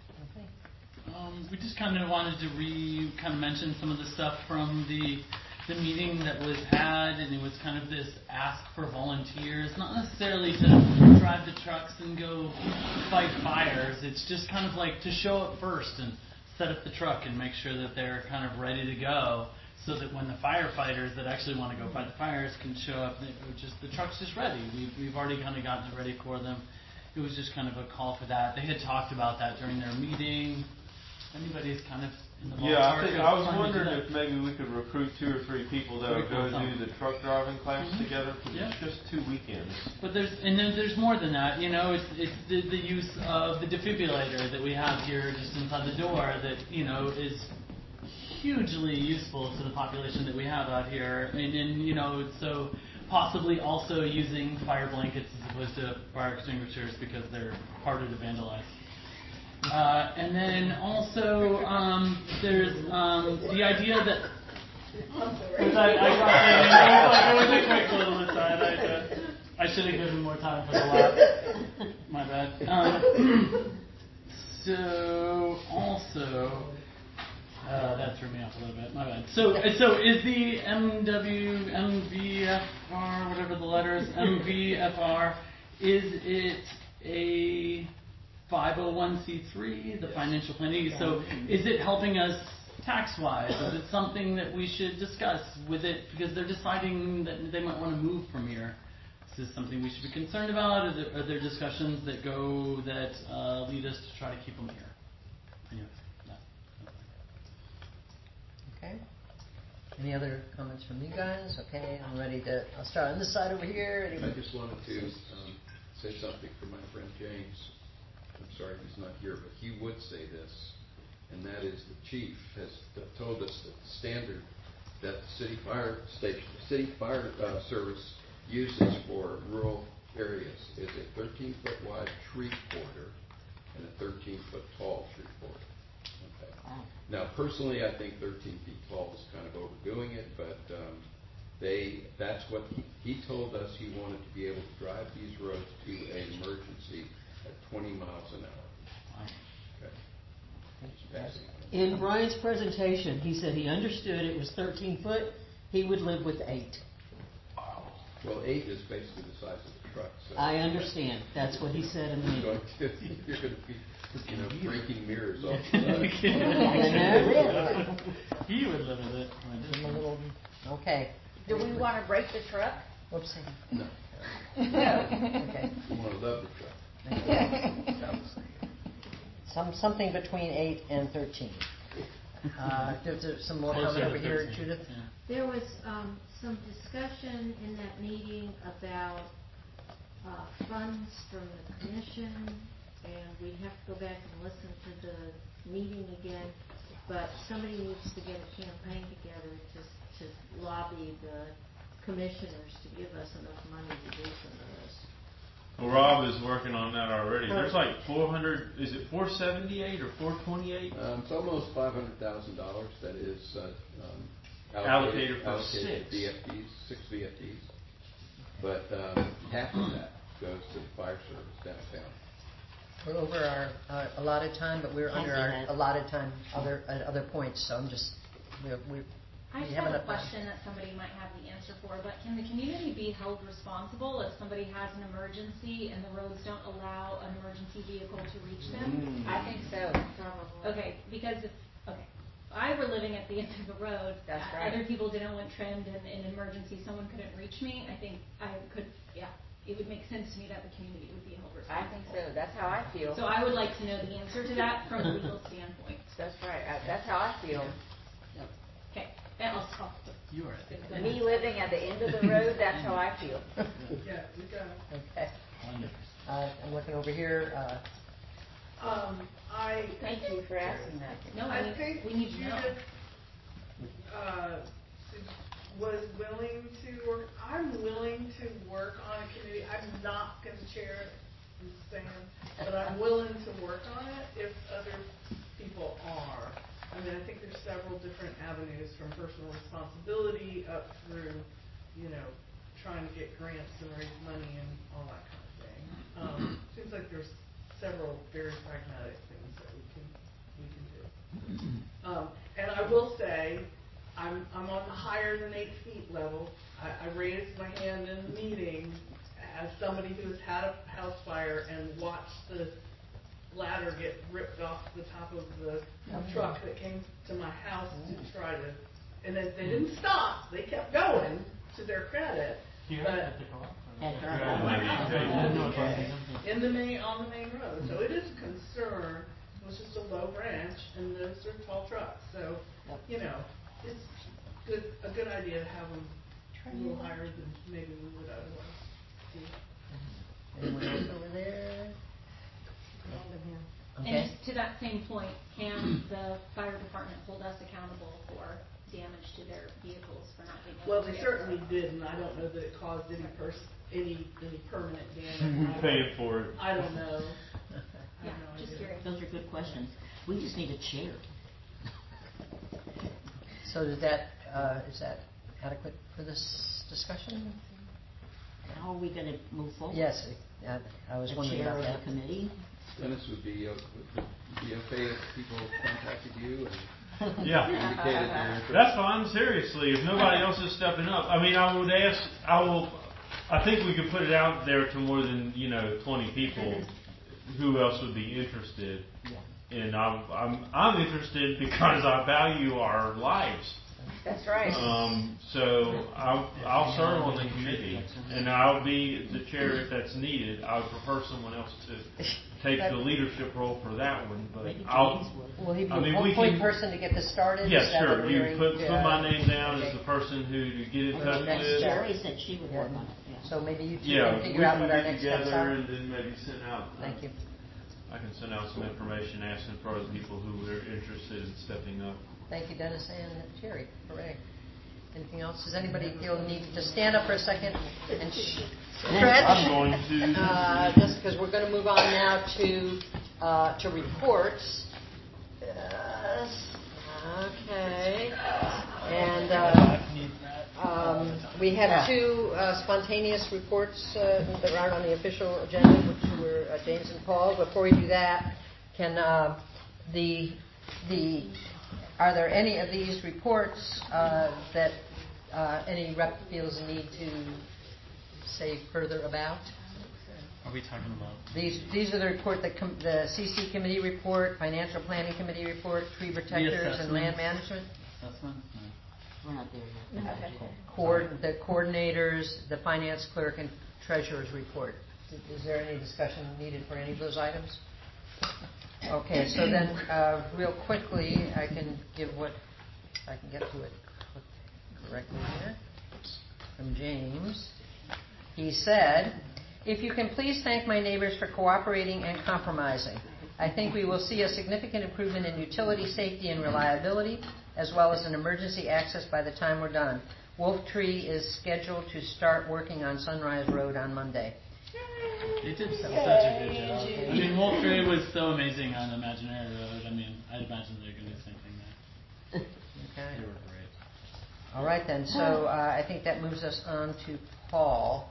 We just kind of wanted to mention some of the stuff from the meeting that was had, and it was kind of this ask for volunteers, not necessarily to drive the trucks and go fight fires. It's just kind of like to show up first and set up the truck and make sure that they're kind of ready to go, so that when the firefighters that actually want to go fight the fires can show up, the truck's just ready. We've already kind of gotten it ready for them. It was just kind of a call for that. They had talked about that during their meeting. Anybody's kind of in the ballpark. Yeah, I was wondering if maybe we could recruit 2 or 3 people that would go do the truck driving class together, because it's just 2 weekends. But there's more than that. It's the use of the defibrillator that we have here just inside the door that is hugely useful to the population that we have out here, and so possibly also using fire blankets as opposed to fire extinguishers because they're harder to vandalize. And then also there's the idea that it was a quick little aside. I should have given more time for the laugh. My bad. So also that threw me off a little bit. My bad. So is the MVFR, whatever the letter is, MVFR, is it a 501c3, the financial planning? So is it helping us tax-wise? Is it something that we should discuss with it because they're deciding that they might want to move from here? Is this something we should be concerned about? Are there discussions that lead us to try to keep them here? Anyway, Any other comments from you guys? Okay, I'm ready to, I'll start on this side over here. I just wanted to say something for my friend James. I'm sorry he's not here, but he would say this, and that is the chief has told us that the standard that the city fire service uses for rural areas is a 13-foot wide tree corridor and a 13-foot tall tree corridor. Okay. Now, personally, I think 13 feet tall is kind of overdoing it, but that's what he told us. He wanted to be able to drive these roads to an emergency at 20 miles an hour. Okay. In Brian's presentation, he said he understood it was 13 foot. He would live with 8. Well, 8 is basically the size of the truck. So I understand. That's what he said in the meeting. You're going to be, breaking mirrors off the side. He would live with it. Okay. Do we want to break the truck? Whoopsie. No. Okay. You want to love the truck. Something between 8 and 13. There's some more comment over here, Judith. There was some discussion in that meeting about funds from the commission, and we'd have to go back and listen to the meeting again. But somebody needs to get a campaign together to lobby the commissioners to give us enough money to do some of this. Well, Rob is working on that already. There's like 400, is it 478 or 428? It's almost $500,000 that is allocated for 6 VFDs, 6 VFDs. But half of that goes to the fire service downtown. We're over our allotted time, but we're under our allotted time at other points. So I'm just I just have a question that somebody might have the answer for, but can the community be held responsible if somebody has an emergency and the roads don't allow an emergency vehicle to reach them? I think so, probably. Okay, because if I were living at the end of the road, that's right. Other people didn't want trimmed, and in an emergency someone couldn't reach me, I think I could, it would make sense to me that the community would be held responsible. I think so. That's how I feel. So I would like to know the answer to that from a legal standpoint. That's right. That's how I feel. Okay. I'll stop. You are. Me living at the end of the road, that's how I feel. Yeah, we got it. Okay. I'm looking over here. Thank you for asking that. No, I think we need to know. Judith was willing to work. I'm willing to work on a committee. I'm not going to chair it, but I'm willing to work on it if other people are. I mean, I think there's several different avenues from personal responsibility up through, trying to get grants and raise money and all that kind of thing. Seems like there's several very pragmatic things that we can do. And I will say, I'm on the higher than 8 feet level. I raised my hand in the meeting as somebody who has had a house fire and watched the ladder get ripped off the top of the truck that came to my house to try to, and they didn't stop. They kept going, to their credit. But on the main road. So it is a concern. It was just a low branch, and those are tall trucks. So, it's a good idea to have them a little higher than maybe we would otherwise see. Anyone else over there? Okay. And just to that same point, can the fire department hold us accountable for damage to their vehicles for not being able to? Well, they certainly did, and I don't know that it caused any permanent damage. Paying for it. I don't know. Yeah, just curious. Those are good questions. We just need a chair. So is that adequate for this discussion? How are we going to move forward? Yes, I was wondering about that. The chair of the committee? Dennis, would be okay if people contacted you and indicated their interest? That's fine, seriously. If nobody else is stepping up, I mean, I think we could put it out there to more than 20 people. Who else would be interested? And I'm interested because I value our lives. That's right. So I'll serve on the committee, and I'll be the chair if that's needed. I would prefer someone else to take the leadership role for that one, but Will he be a point person to get this started? Yes, sure. You put my name down as the person who to get in touch with. Jerry said she would work on it. Yeah. So maybe you two can figure out what our next steps are. And then maybe send out. Thank you. I can send out some information asking for other people who are interested in stepping up. Thank you, Dennis and Jerry. Hooray. Anything else? Does anybody feel the need to stand up for a second and stretch? I'm going to. Just because we're going to move on now to reports. Yes. Okay. And we have two spontaneous reports that aren't on the official agenda, which were James and Paul. Before we do that, can are there any of these reports that any rep feels a need to say further about? Are we talking about? These are the report, the CC committee report, financial planning committee report, tree protectors and land management. Assessment? No. We're not there yet. Okay. The coordinators, the finance clerk, and treasurer's report. Is there any discussion needed for any of those items? Okay, so then real quickly, I can get to it correctly here. From James. He said, "If you can please thank my neighbors for cooperating and compromising. I think we will see a significant improvement in utility safety and reliability, as well as an emergency access by the time we're done. Wolf Tree is scheduled to start working on Sunrise Road on Monday." They did such a good job. I mean, Wolf Tree was so amazing on Imaginary Road. I mean, I'd imagine they're going to do the same thing there. Okay. They were great. All right then. So I think that moves us on to Paul.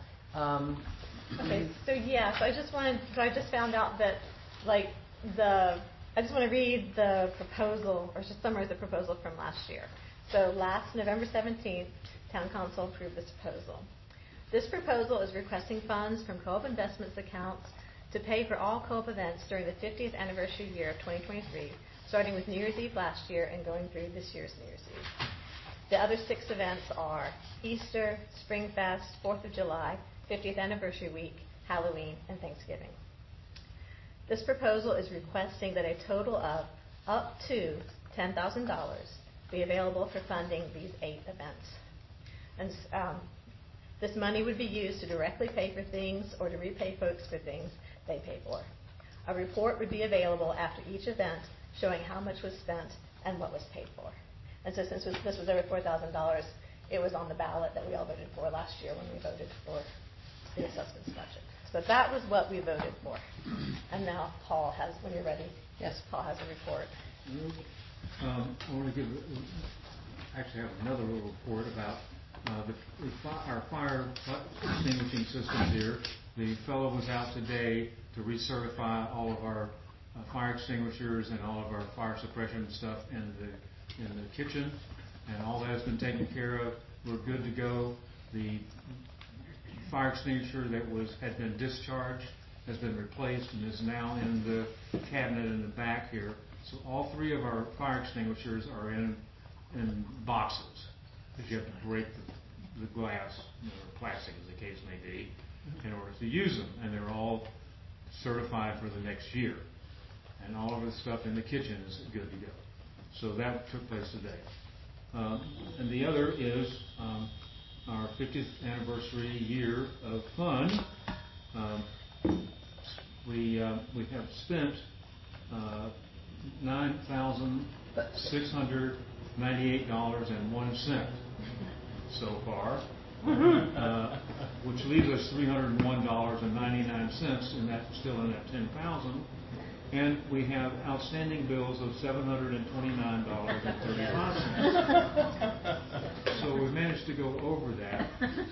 Okay. So I just found out that I just want to read the proposal, or just summarize the proposal from last year. So last November 17th, Town Council approved this proposal. This proposal is requesting funds from Co-op Investments accounts to pay for all Co-op events during the 50th anniversary year of 2023, starting with New Year's Eve last year and going through this year's New Year's Eve. The other 6 events are Easter, Springfest, 4th of July, 50th anniversary week, Halloween, and Thanksgiving. This proposal is requesting that a total of up to $10,000 be available for funding these 8 events. And this money would be used to directly pay for things or to repay folks for things they pay for. A report would be available after each event showing how much was spent and what was paid for. And so since this was over $4,000, it was on the ballot that we all voted for last year when we voted for the assessments budget. So that was what we voted for. And now Paul has, when you're ready, yes, Paul has a report. I want to actually have another little report about our fire extinguishing systems here. The fellow was out today to recertify all of our fire extinguishers and all of our fire suppression stuff in the kitchen, and all that has been taken care of. We're good to go. The fire extinguisher that had been discharged has been replaced and is now in the cabinet in the back here. So all 3 of our fire extinguishers are in boxes, because you have to break the glass or plastic, as the case may be, in order to use them, and they're all certified for the next year. And all of the stuff in the kitchen is good to go. So that took place today. And the other is our 50th anniversary year of fun. We have spent $9,698.01 so far, which leaves us $301.99, and that's still in that 10,000. And we have outstanding bills of $729.35. So we managed to go over that.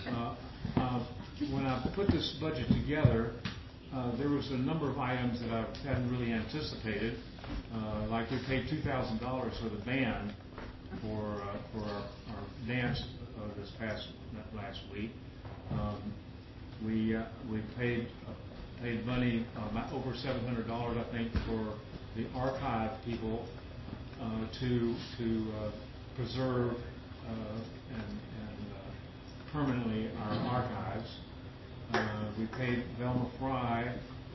When I put this budget together, there was a number of items that I hadn't really anticipated. Like we paid $2,000 for the band for our dance last week. We paid money, over $700, I think, for the archive people to preserve permanently our archives. We paid Velma Fry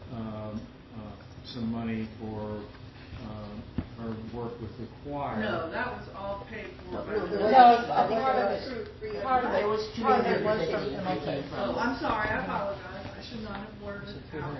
some money for her work with the choir. No, that was all paid for by the. Part of it was from MLK. Oh, I'm sorry, I apologize. I should not have worded it out.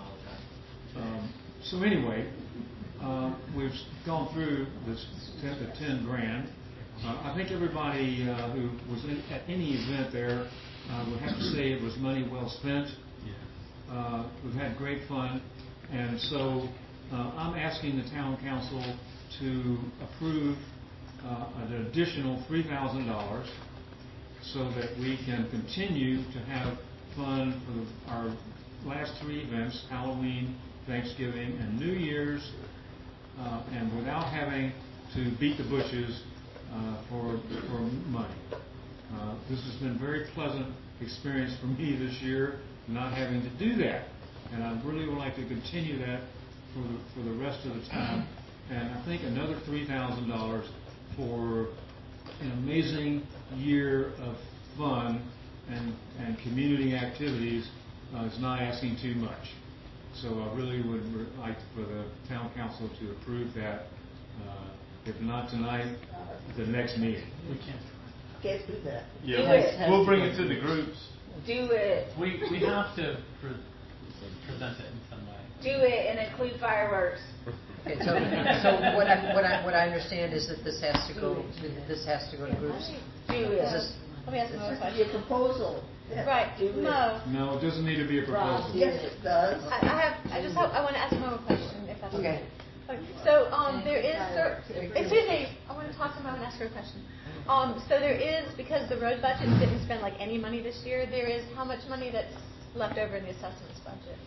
I apologize. So anyway, we've gone through the 10 grand. I think everybody who was at any event there would have to say it was money well spent. We've had great fun, and so I'm asking the town council to approve an additional $3,000 so that we can continue to have fun for our last 3 events, Halloween, Thanksgiving, and New Year's, and without having to beat the bushes for money. This has been a very pleasant experience for me this year, not having to do that, and I really would like to continue that for the rest of the time. And I think another $3,000 for an amazing year of fun and community activities is not asking too much. So I really would like for the town council to approve that. If not tonight, the next meeting. We can't. Can't do that. Yeah, we'll bring it to the groups. Do it. We have to present it in some way. Do it and include fireworks. Okay, so what I understand is that this has to go to groups. Do it. Let me ask Mo a Be question. a proposal. Right, Mo. No, it doesn't need to be a proposal. Yes, it does. I want to ask Mo a question, if that's Okay. Okay. So there is, excuse me, I want to talk to Mo and ask her a question. So there is, because the road budget didn't spend like any money this year, there is how much money that's left over in the assessments budget?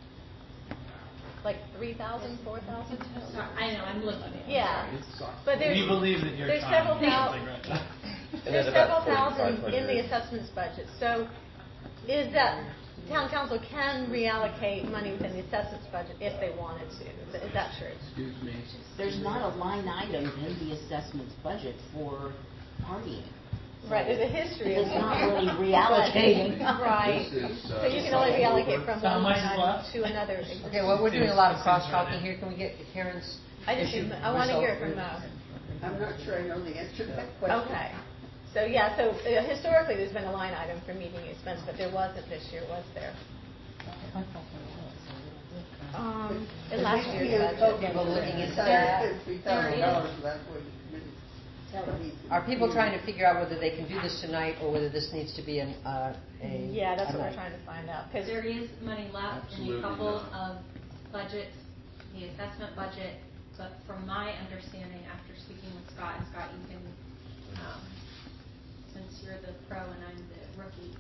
Like 3,000, 4,000? I know, I'm looking at it. Yeah. But there's, We believe that you're there's trying several to do thousand. something right. There's several thousand in the assessments budget. So is that town council can reallocate money within the assessments budget if they wanted to? Is that true? Excuse me. There's not a line item in the assessments budget for partying. Right, there's a history of It's not really reallocating. Right. So you can only reallocate from So how one much line is item left? to another. Okay, well, we're doing a lot of cross-talking here. Can we get Karen's issue? I want to hear it from Mo. I'm not sure I know the answer to that question. Okay. So yeah, so historically there's been a line item for meeting expense, but there wasn't this year, was there? In last year's budget. Okay, well, looking into that. $3,000, that's what you committed. Are people trying to figure out whether they can do this tonight or whether this needs to be Yeah, that's what we're trying to find out. Because there is money left in Absolutely a couple not. of budgets, the assessment budget, but from my understanding, after speaking with Scott, and Scott, you can, since you're the pro and I'm the rookie,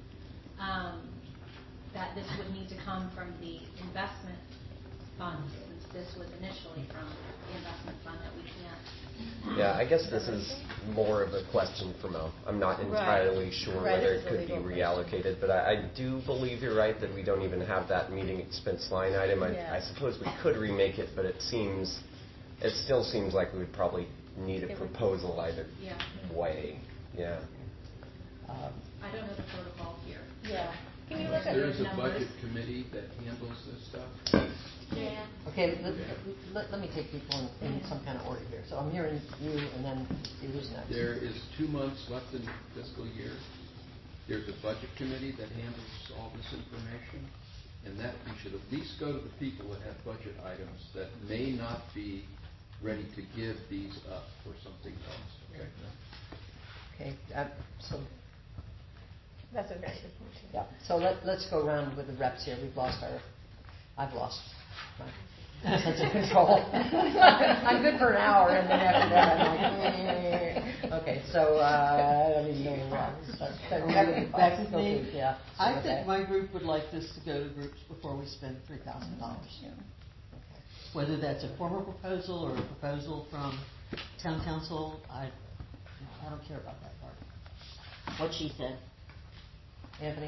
that this would need to come from the investment fund, since this was initially from the investment fund that we can't. Yeah, I guess this is more of a question for Mo. I'm not entirely sure whether it could be reallocated, but I do believe you're right that we don't even have that meeting expense line item. I suppose we could remake it, but it still seems like we would probably need a proposal either way. Yeah. I don't know the protocol here. Yeah. Can you look at There's those a numbers? budget committee that handles this stuff. Yeah. Okay, let me take people in some kind of order here. So I'm hearing you, and then who's next? There is 2 months left in the fiscal year. There's a budget committee that handles all this information, and that we should at least go to the people that have budget items that may not be ready to give these up for something else. Okay. Okay, so That's a very good point. yeah. So let's go around with the reps here. I've lost my sense of control. I'm good for an hour, and then after that, I'm like, okay. So I don't even know where we're at. Back with me. Yeah. I think my group would like this to go to groups before we spend $3,000. Whether that's a formal proposal or a proposal from town council, I don't care about that part. What she said. Anthony?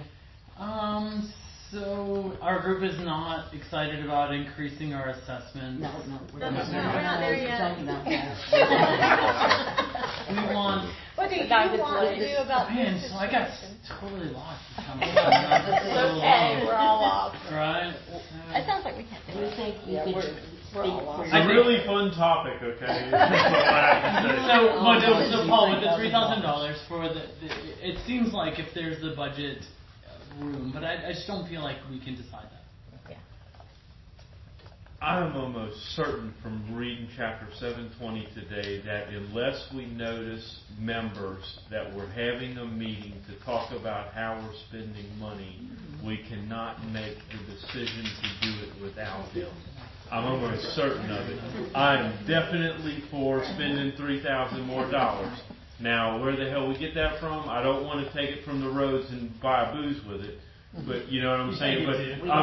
So our group is not excited about increasing our assessment. No, we're not there yet. We want. But what do you Now it's want to late. do about Man, this so I got situation? totally lost. It's okay, we're all off. Right? It sounds like we can't do Do you it. think you could speak for It's a really fun topic, okay? That's what I have to say. So Paul, with the $3,000 for it seems like if there's the budget room, but I just don't feel like we can decide that. I'm almost certain from reading chapter 720 today that unless we notice members that we're having a meeting to talk about how we're spending money, we cannot make the decision to do it without them. I'm almost certain of it. I'm definitely for spending $3,000 more. Now, where the hell we get that from? I don't want to take it from the roads and buy a booze with it. But you know what I'm saying. But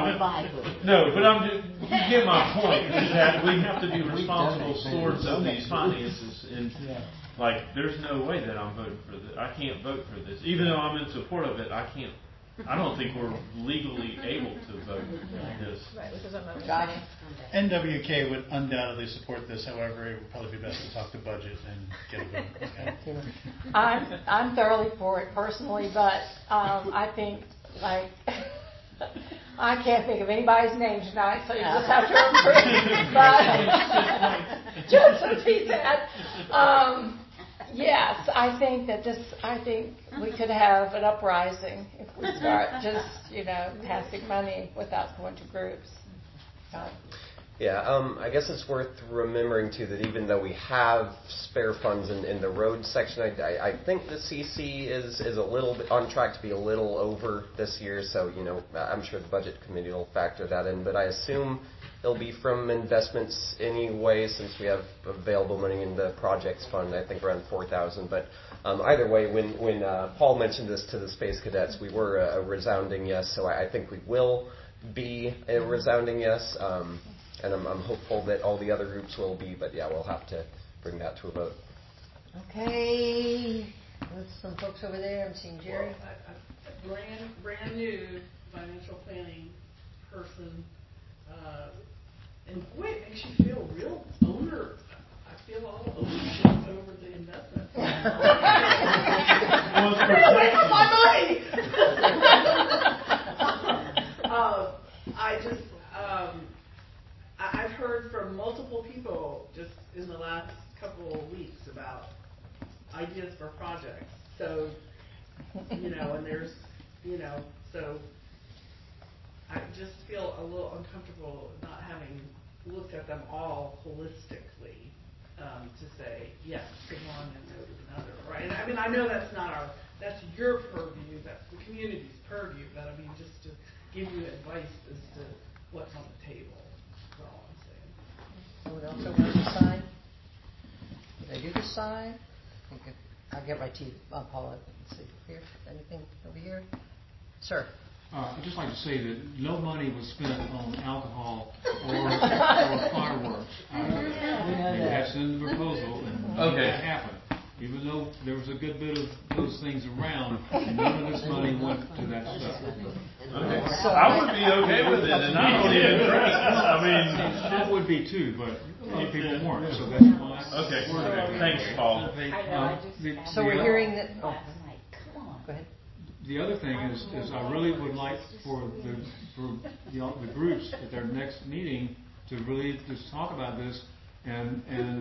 you get my point. Is that we have to be responsible stewards of these finances, and like, there's no way that I'm voting for this. I can't vote for this, even though I'm in support of it. I can't. I don't think we're legally able to vote for this. Right, which is what Josh? NWK would undoubtedly support this. However, it would probably be best to talk to budget and get a vote. Okay? I'm thoroughly for it personally, but I think, like, I can't think of anybody's name tonight, so you just have to approve. But just to repeat that, yes, I think we could have an uprising if we start just, passing money without going to groups. Yeah, I guess it's worth remembering too that even though we have spare funds in the road section, I think the CC is a little bit on track to be a little over this year. So I'm sure the budget committee will factor that in. But I assume it'll be from investments anyway, since we have available money in the projects fund. I think around $4,000. But either way, when Paul mentioned this to the Space Cadets, we were a resounding yes. So I think we will be a resounding yes. And I'm hopeful that all the other groups will be, but yeah, we'll have to bring that to a vote. Okay, with some folks over there, I'm seeing Jerry. Well, a brand new financial planning person, and boy, it makes you feel real owner. I feel all ownership over the investment. Where's my money? I've heard from multiple people just in the last couple of weeks about ideas for projects. So, and there's, so I just feel a little uncomfortable not having looked at them all holistically to say, yes, to one and no to another, right? I mean, I know that's your purview, that's the community's purview, but I mean, just to give you advice as to what's on the table. Someone else over on the side? Did I do this side? I'll get right to you, Paula. Let's see here. Anything over here? Sir. I'd just like to say that no money was spent on alcohol or fireworks. That's in the proposal, and that happened. Even though there was a good bit of those things around, none of this money went to that stuff. Okay. I would be okay with it, and I don't even drink. I mean, that would be too, but other people weren't, so that's why. Okay. Thanks, Paul. So we're hearing that. Oh, go ahead. The other thing is I really would like for the groups at their next meeting to really just talk about this and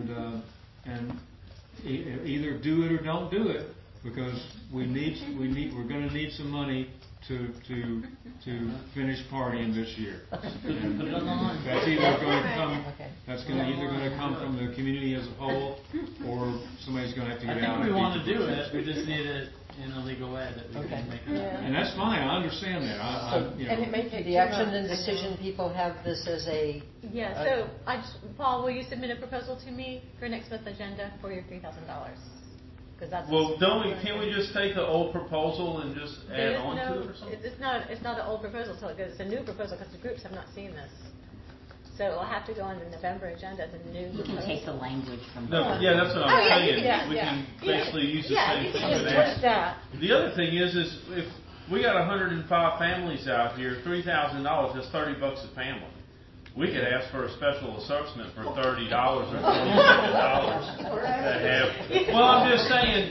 either do it or don't do it, because we're going to need some money to finish partying this year. And that's either going to come. That's either going to come from the community as a whole, or somebody's going to have to get out. I think we want to do it. We just need it in a legal way that we can make it. And that's fine. I understand that. And it may take the action and decision people have this as a. Yeah. So Paul, will you submit a proposal to me for next month's agenda for your $3,000? Well, can't we just take the old proposal and just add on to it or something? It's not an old proposal, it's a new proposal because the groups have not seen this. So it'll have to go on the November agenda as a new proposal. You can take the language from yeah, that's what I'm saying. We can basically use the same thing. Yeah, you can just that. The other thing is if we got 105 families out here, $3,000, that's $30 a family. We could ask for a special assessment for $30 or $27 to have. Well, I'm just saying,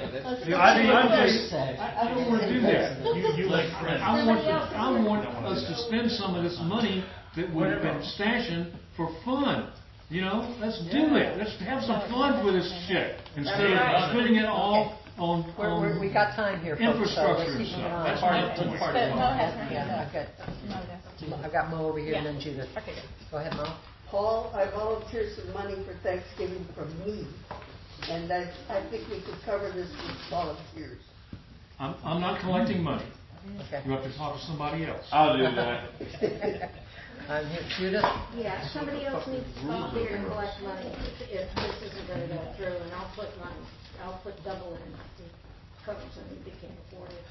I don't want to do that. I want us to spend some of this money that we've been stashing for fun. You know, let's do it. Let's have some fun with this shit instead of spending it all on we got time here, folks, infrastructure so and let's keep moving stuff. on. Mo Good. I've got Mo over here and then Judith. Okay, good. Go ahead, Mo. Paul, I volunteered some money for Thanksgiving from me, and I think we could cover this with volunteers. I'm not collecting money. Okay. You have to talk to somebody else. I'll do that. I'm here, Judith. Yeah, somebody else needs to volunteer to collect money if this isn't going to go through, and I'll put money. I'll put double in to cover something that can't afford it.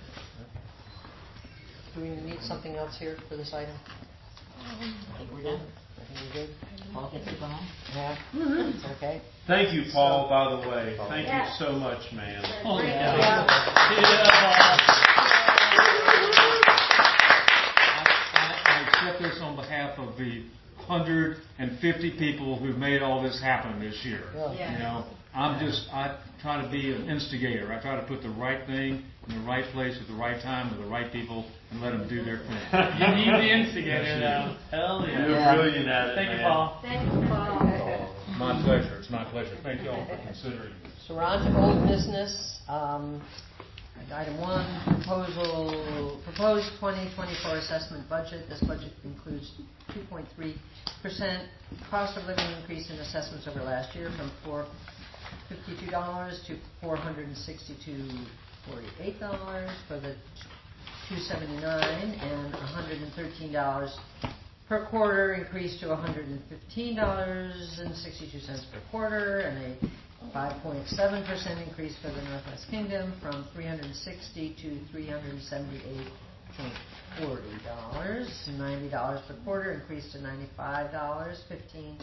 Do we need something else here for this item? I think we're done. I think we're good. Paul gets it gone. Yeah. It's okay. Thank you, Paul, by the way. Thank you so much, man. Oh, Yeah. I accept this on behalf of the 150 people who've made all this happen this year. Yeah. You know, I try to be an instigator. I try to put the right thing in the right place at the right time with the right people and let them do their thing. You need the instigator now. Hell yeah. You're brilliant at it, Thank man. you, Paul. Thanks, Paul. My pleasure. It's my pleasure. Thank you all for considering. So we're on to old business. Item 1, proposed 2024 assessment budget. This budget includes 2.3% cost of living increase in assessments over last year from $452 to $462.48 for the $279 and $113 per quarter increased to $115.62 per quarter, and a 5.7% increase for the Northwest Kingdom from $360 to $378.40. $90 per quarter increased to $95.15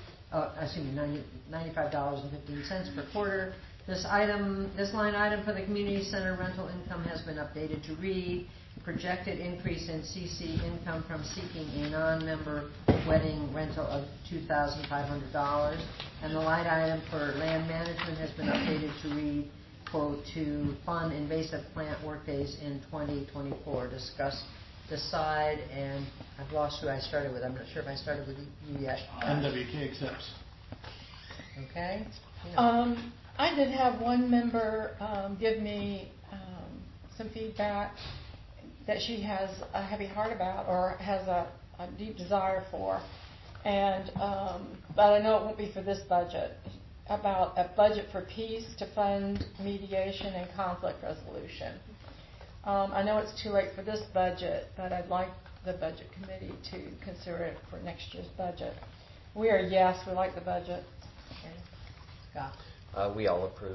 per quarter. This line item for the community center rental income has been updated to read: projected increase in CC income from seeking a non-member wedding rental of $2,500, and the line item for land management has been updated to read, quote, to fund invasive plant workdays in 2024. Discuss, decide, and I've lost who I started with. I'm not sure if I started with you yet. MWK accepts. Okay. I did have one member give me some feedback that she has a heavy heart about, or has a deep desire for, and but I know it won't be for this budget, about a budget for peace to fund mediation and conflict resolution. I know it's too late for this budget, but I'd like the budget committee to consider it for next year's budget. We are yes, we like the budget. Okay. Scott. We all approve.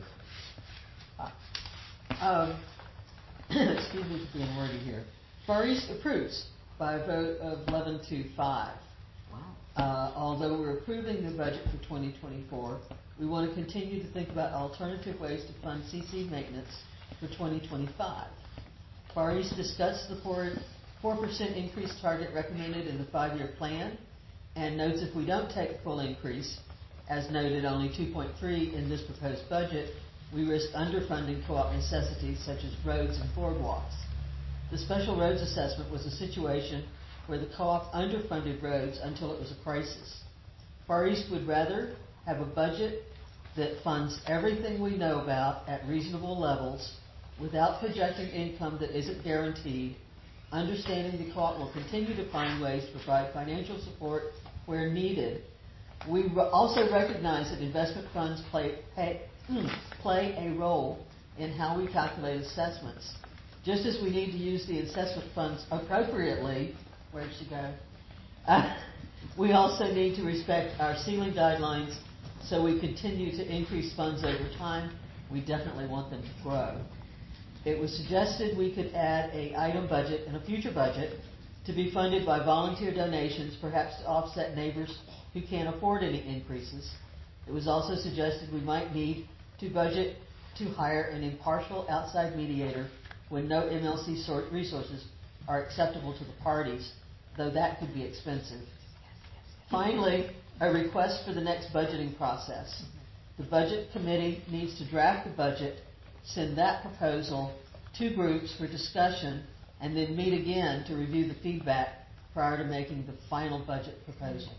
Excuse me for being wordy here. Far East approves by a vote of 11 to 5. Wow. Although we're approving the budget for 2024, we want to continue to think about alternative ways to fund CC maintenance for 2025. Far East discussed the 4% increase target recommended in the 5-year plan, and notes if we don't take full increase, as noted only 2.3 in this proposed budget, we risk underfunding co-op necessities such as roads and boardwalks. The special roads assessment was a situation where the co-op underfunded roads until it was a crisis. Far East would rather have a budget that funds everything we know about at reasonable levels without projecting income that isn't guaranteed, understanding the co-op will continue to find ways to provide financial support where needed. We also recognize that investment funds play a role in how we calculate assessments. Just as we need to use the assessment funds appropriately, where'd she go? We also need to respect our ceiling guidelines so we continue to increase funds over time. We definitely want them to grow. It was suggested we could add an item budget in a future budget to be funded by volunteer donations, perhaps to offset neighbors who can't afford any increases. It was also suggested we might need to budget to hire an impartial outside mediator when no MLC resources are acceptable to the parties, though that could be expensive. Finally, a request for the next budgeting process. The budget committee needs to draft the budget, send that proposal to groups for discussion, and then meet again to review the feedback prior to making the final budget proposal.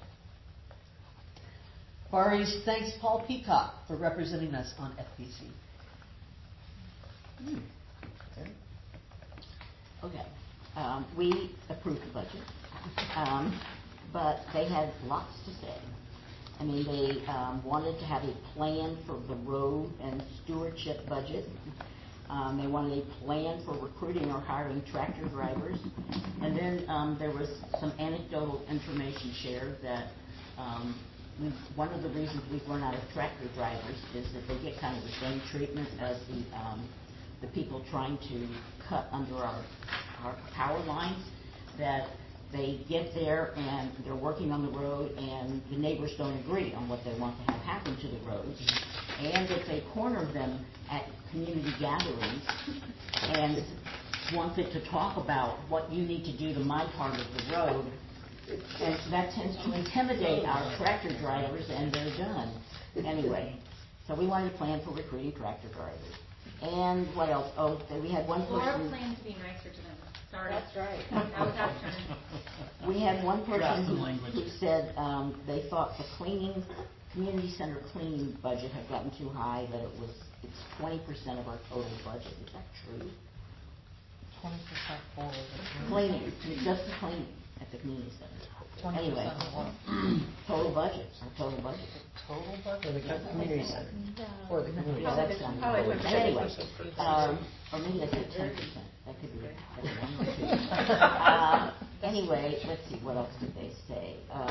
Far East thanks Paul Peacock for representing us on FPC. Okay. We approved the budget, but they had lots to say. I mean, they wanted to have a plan for the road and stewardship budget. They wanted a plan for recruiting or hiring tractor drivers. And then there was some anecdotal information shared that one of the reasons we've run out of tractor drivers is that they get kind of the same treatment as the people trying to cut under our power lines, that they get there and they're working on the road and the neighbors don't agree on what they want to have happen to the roads. And if they corner them at community gatherings and wanted to talk about what you need to do to my part of the road, and that tends to intimidate our tractor drivers, and they're done. Anyway, so we wanted a plan for recruiting tractor drivers. And what else? Oh, we had one Laura person. planned to be nicer to them. Sorry. That's right. That was our turn. We had one person language. who said they thought the community center cleaning budget had gotten too high, that it's 20% of our total budget. Is that true? 20% for Cleaning, just the cleaning at the community center. Anyway, total budget, our total budget. Total budget? For the community center. For the community Probably center. probably Anyway, or maybe I said 10%. That could be anyway, let's see, what else did they say?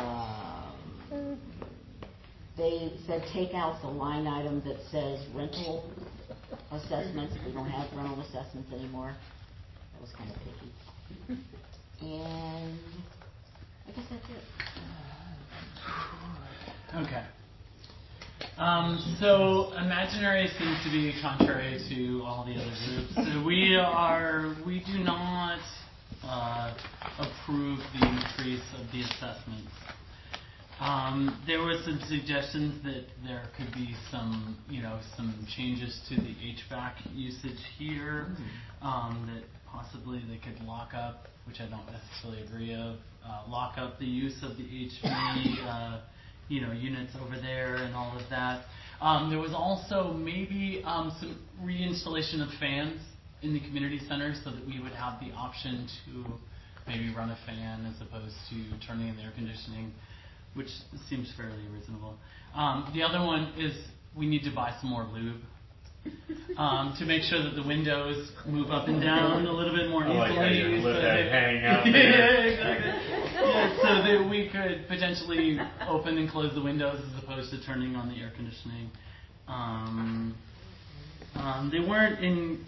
They said take out the line item that says rental assessments. We don't have rental assessments anymore. That was kind of picky. And I guess that's it. Okay. So imaginary seems to be contrary to all the other groups. So we do not approve the increase of the assessments. There were some suggestions that there could be some changes to the HVAC usage here, that possibly they could lock up, which I don't necessarily agree of, lock up the use of the HV, units over there and all of that. There was also maybe some reinstallation of fans in the community center so that we would have the option to maybe run a fan as opposed to turning on the air conditioning, which seems fairly reasonable. The other one is we need to buy some more lube to make sure that the windows move up and down a little bit more easily. Like how you let that hang out yeah, there. exactly. Yeah, so that we could potentially open and close the windows as opposed to turning on the air conditioning. They weren't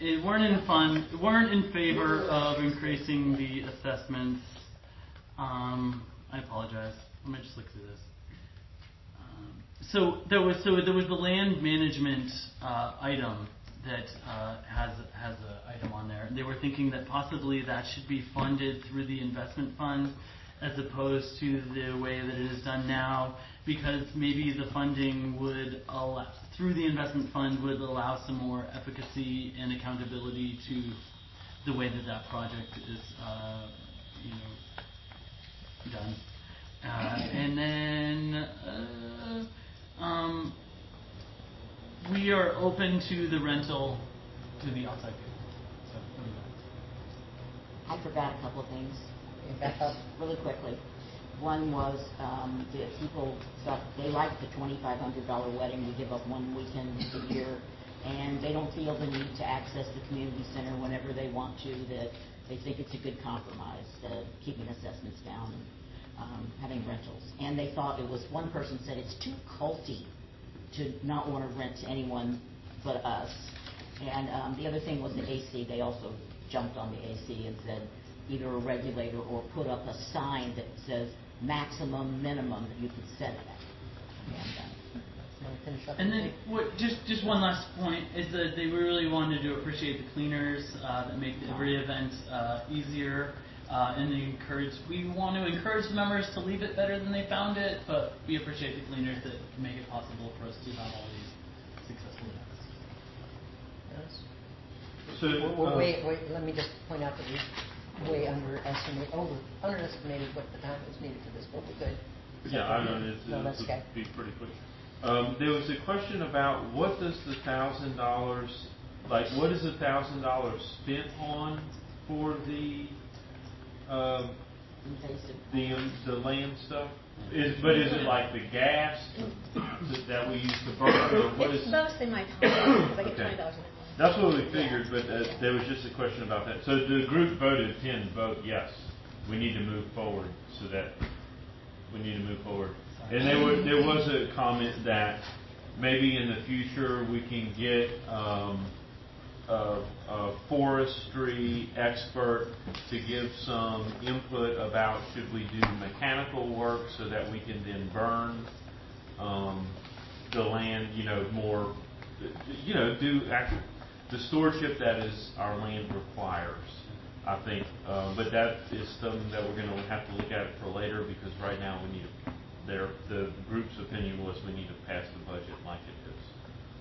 in favor of increasing the assessments. I apologize. Let me just look through this. So there was the land management item that has an item on there. They were thinking that possibly that should be funded through the investment fund as opposed to the way that it is done now, because maybe the funding would allow, through the investment fund, would allow some more efficacy and accountability to the way that project is done. And then we are open to the rental to the outside people. So, what do you got? I forgot a couple of things. Back up really quickly. One was the people thought they liked the $2,500 wedding. We give up one weekend a year, and they don't feel the need to access the community center whenever they want to. That they think it's a good compromise, keeping assessments down and having rentals. And they thought it was, one person said it's too culty to not want to rent to anyone but us. And the other thing was the AC. They also jumped on the AC and said either a regulator or put up a sign that says maximum, minimum that you could set it at. And then just one last point is that they really wanted to appreciate the cleaners that make every event easier. And we want to encourage the members to leave it better than they found it, but we appreciate the cleaners that can make it possible for us to have all these successful events. Yes. So, wait, let me just point out that we way underestimated what the time was needed for this, but we're good. Yeah, I know that's okay. Be pretty quick. There was a question about what does the $1,000, like what is the $1,000 spent on for the land stuff? Is it like the gas that we use to burn? Or what it's is mostly my time. I get Okay. $20 an hour. That's what we figured, but there was just a question about that. So the group voted 10 vote yes. We need to move forward And there was a comment that maybe in the future we can get a forestry expert to give some input about should we do mechanical work so that we can then burn the land, more, do the stewardship that is our land requires. I think, but that is something that we're going to have to look at for later because right now we need the group's opinion was we need to pass the budget like it is.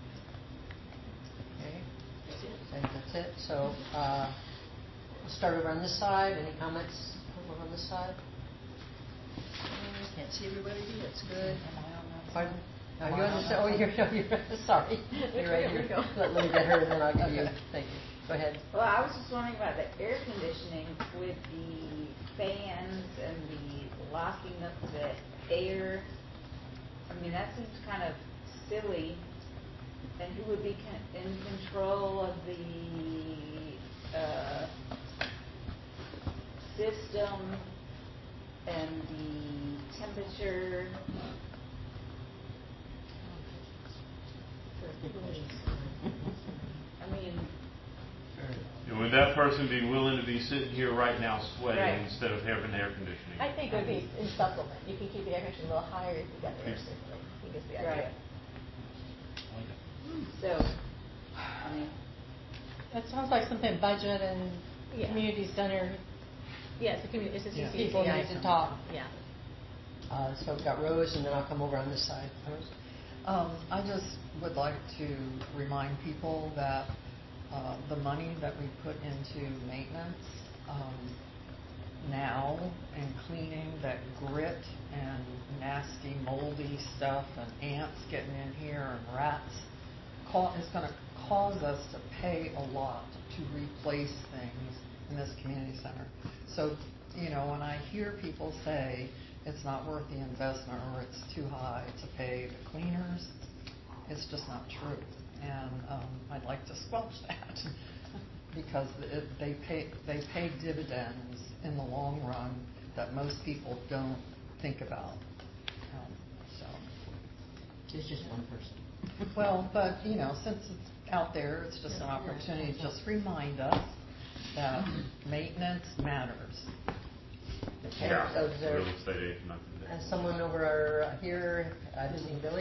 Okay, I think that's it. So we'll start over on this side. Any comments over on this side? Can't see everybody. That's good. Pardon? Are you on this? Oh, you're sorry. You're right here. Let me get her, and then I'll give you. Thank you. Go ahead. Well, I was just wondering about the air conditioning with the fans and the locking up the air. I mean, that seems kind of silly. And who would be in control of the system and the temperature? I mean, And would that person be willing to be sitting here right now sweating Right. instead of having air conditioning? I think it would be in supplement. You can keep the air conditioning a little higher if you got the air circulating. I think it's the idea. So, I mean, That sounds like something budget and community center Yes, the community. It's a CCC people need to talk. Yeah. So we've got Rose, and then I'll come over on this side. Rose? I just would like to remind people that the money that we put into maintenance now and cleaning that grit and nasty moldy stuff and ants getting in here and rats is going to cause us to pay a lot to replace things in this community center. So, when I hear people say it's not worth the investment or it's too high to pay the cleaners, it's just not true. And I'd like to squelch that because they pay dividends in the long run that most people don't think about. There's just one person. Well, but since it's out there, it's just an opportunity to just remind us that maintenance matters. Yeah. So is there Real estate agent, someone over here visiting Billy?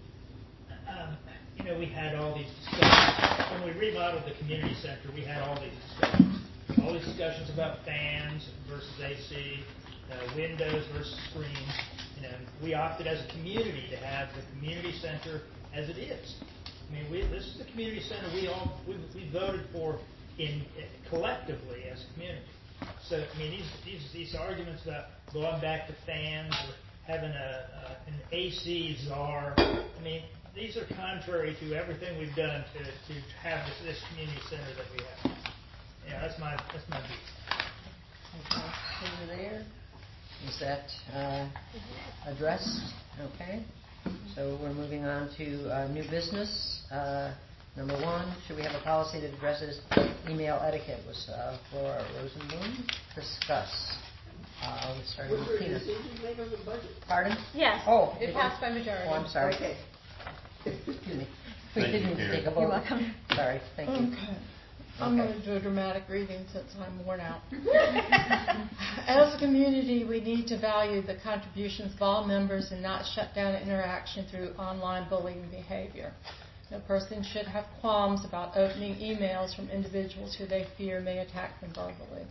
We had all these discussions. When we remodeled the community center, we had all these discussions. All these discussions about fans versus AC, windows versus screens. We opted as a community to have the community center as it is. I mean, this is the community center we voted for collectively as a community. So, I mean, these arguments about going back to fans or having an AC czar, I mean, these are contrary to everything we've done to have this community center that we have. Yeah, that's my view. Okay, over there. Is that addressed? Okay. So we're moving on to new business. Number one, should we have a policy that addresses email etiquette? Was Flora Rosenblum discuss? We're starting with Tina. Made on the budget. Pardon? Yes. Oh, it passed by majority. Oh, I'm sorry. Okay. Excuse me. We Thank you, didn't Karen. take a vote. You're welcome. Sorry. Thank you. Okay. I'm going to do a dramatic reading since I'm worn out. As a community, we need to value the contributions of all members and not shut down interaction through online bullying behavior. No person should have qualms about opening emails from individuals who they fear may attack them verbally.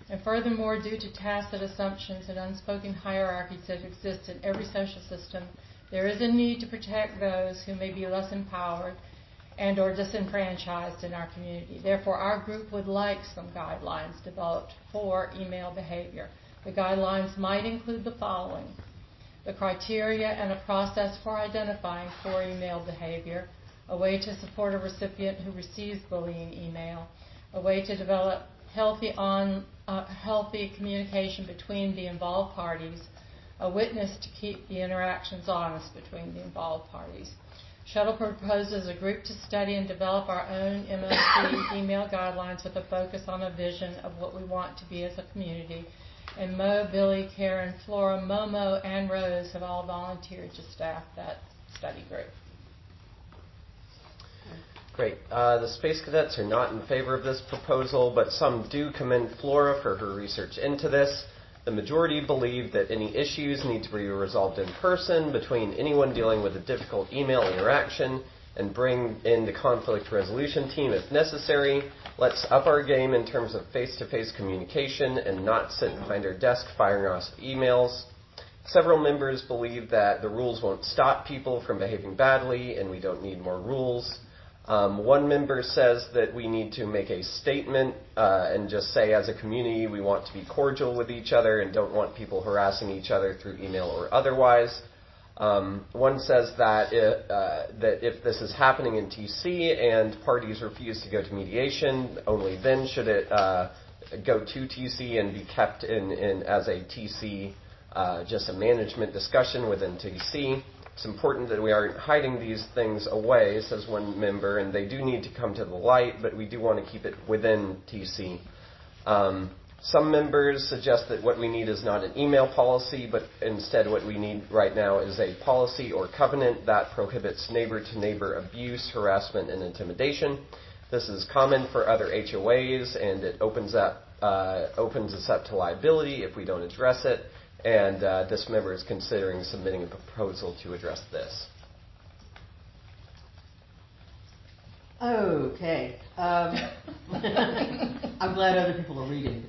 And furthermore, due to tacit assumptions and unspoken hierarchies that exist in every social system, there is a need to protect those who may be less empowered and or disenfranchised in our community. Therefore, our group would like some guidelines developed for email behavior. The guidelines might include the following: the criteria and a process for identifying poor email behavior, a way to support a recipient who receives bullying email, a way to develop healthy communication between the involved parties, a witness to keep the interactions honest between the involved parties. Shuttle proposes a group to study and develop our own MLC email guidelines with a focus on a vision of what we want to be as a community. And Mo, Billy, Karen, Flora, Momo, and Rose have all volunteered to staff that study group. Great. The Space Cadets are not in favor of this proposal, but some do commend Flora for her research into this. The majority believe that any issues need to be resolved in person between anyone dealing with a difficult email interaction, and bring in the conflict resolution team if necessary. Let's up our game in terms of face-to-face communication and not sit behind our desk firing off emails. Several members believe that the rules won't stop people from behaving badly and we don't need more rules. One member says that we need to make a statement and just say, as a community, we want to be cordial with each other and don't want people harassing each other through email or otherwise. One says that if this is happening in TC and parties refuse to go to mediation, only then should it go to TC and be kept in as a TC, just a management discussion within TC. It's important that we aren't hiding these things away, says one member, and they do need to come to the light, but we do want to keep it within TC. Some members suggest that what we need is not an email policy, but instead what we need right now is a policy or covenant that prohibits neighbor-to-neighbor abuse, harassment, and intimidation. This is common for other HOAs, and it opens us up to liability if we don't address it. And this member is considering submitting a proposal to address this. Okay. I'm glad other people are reading.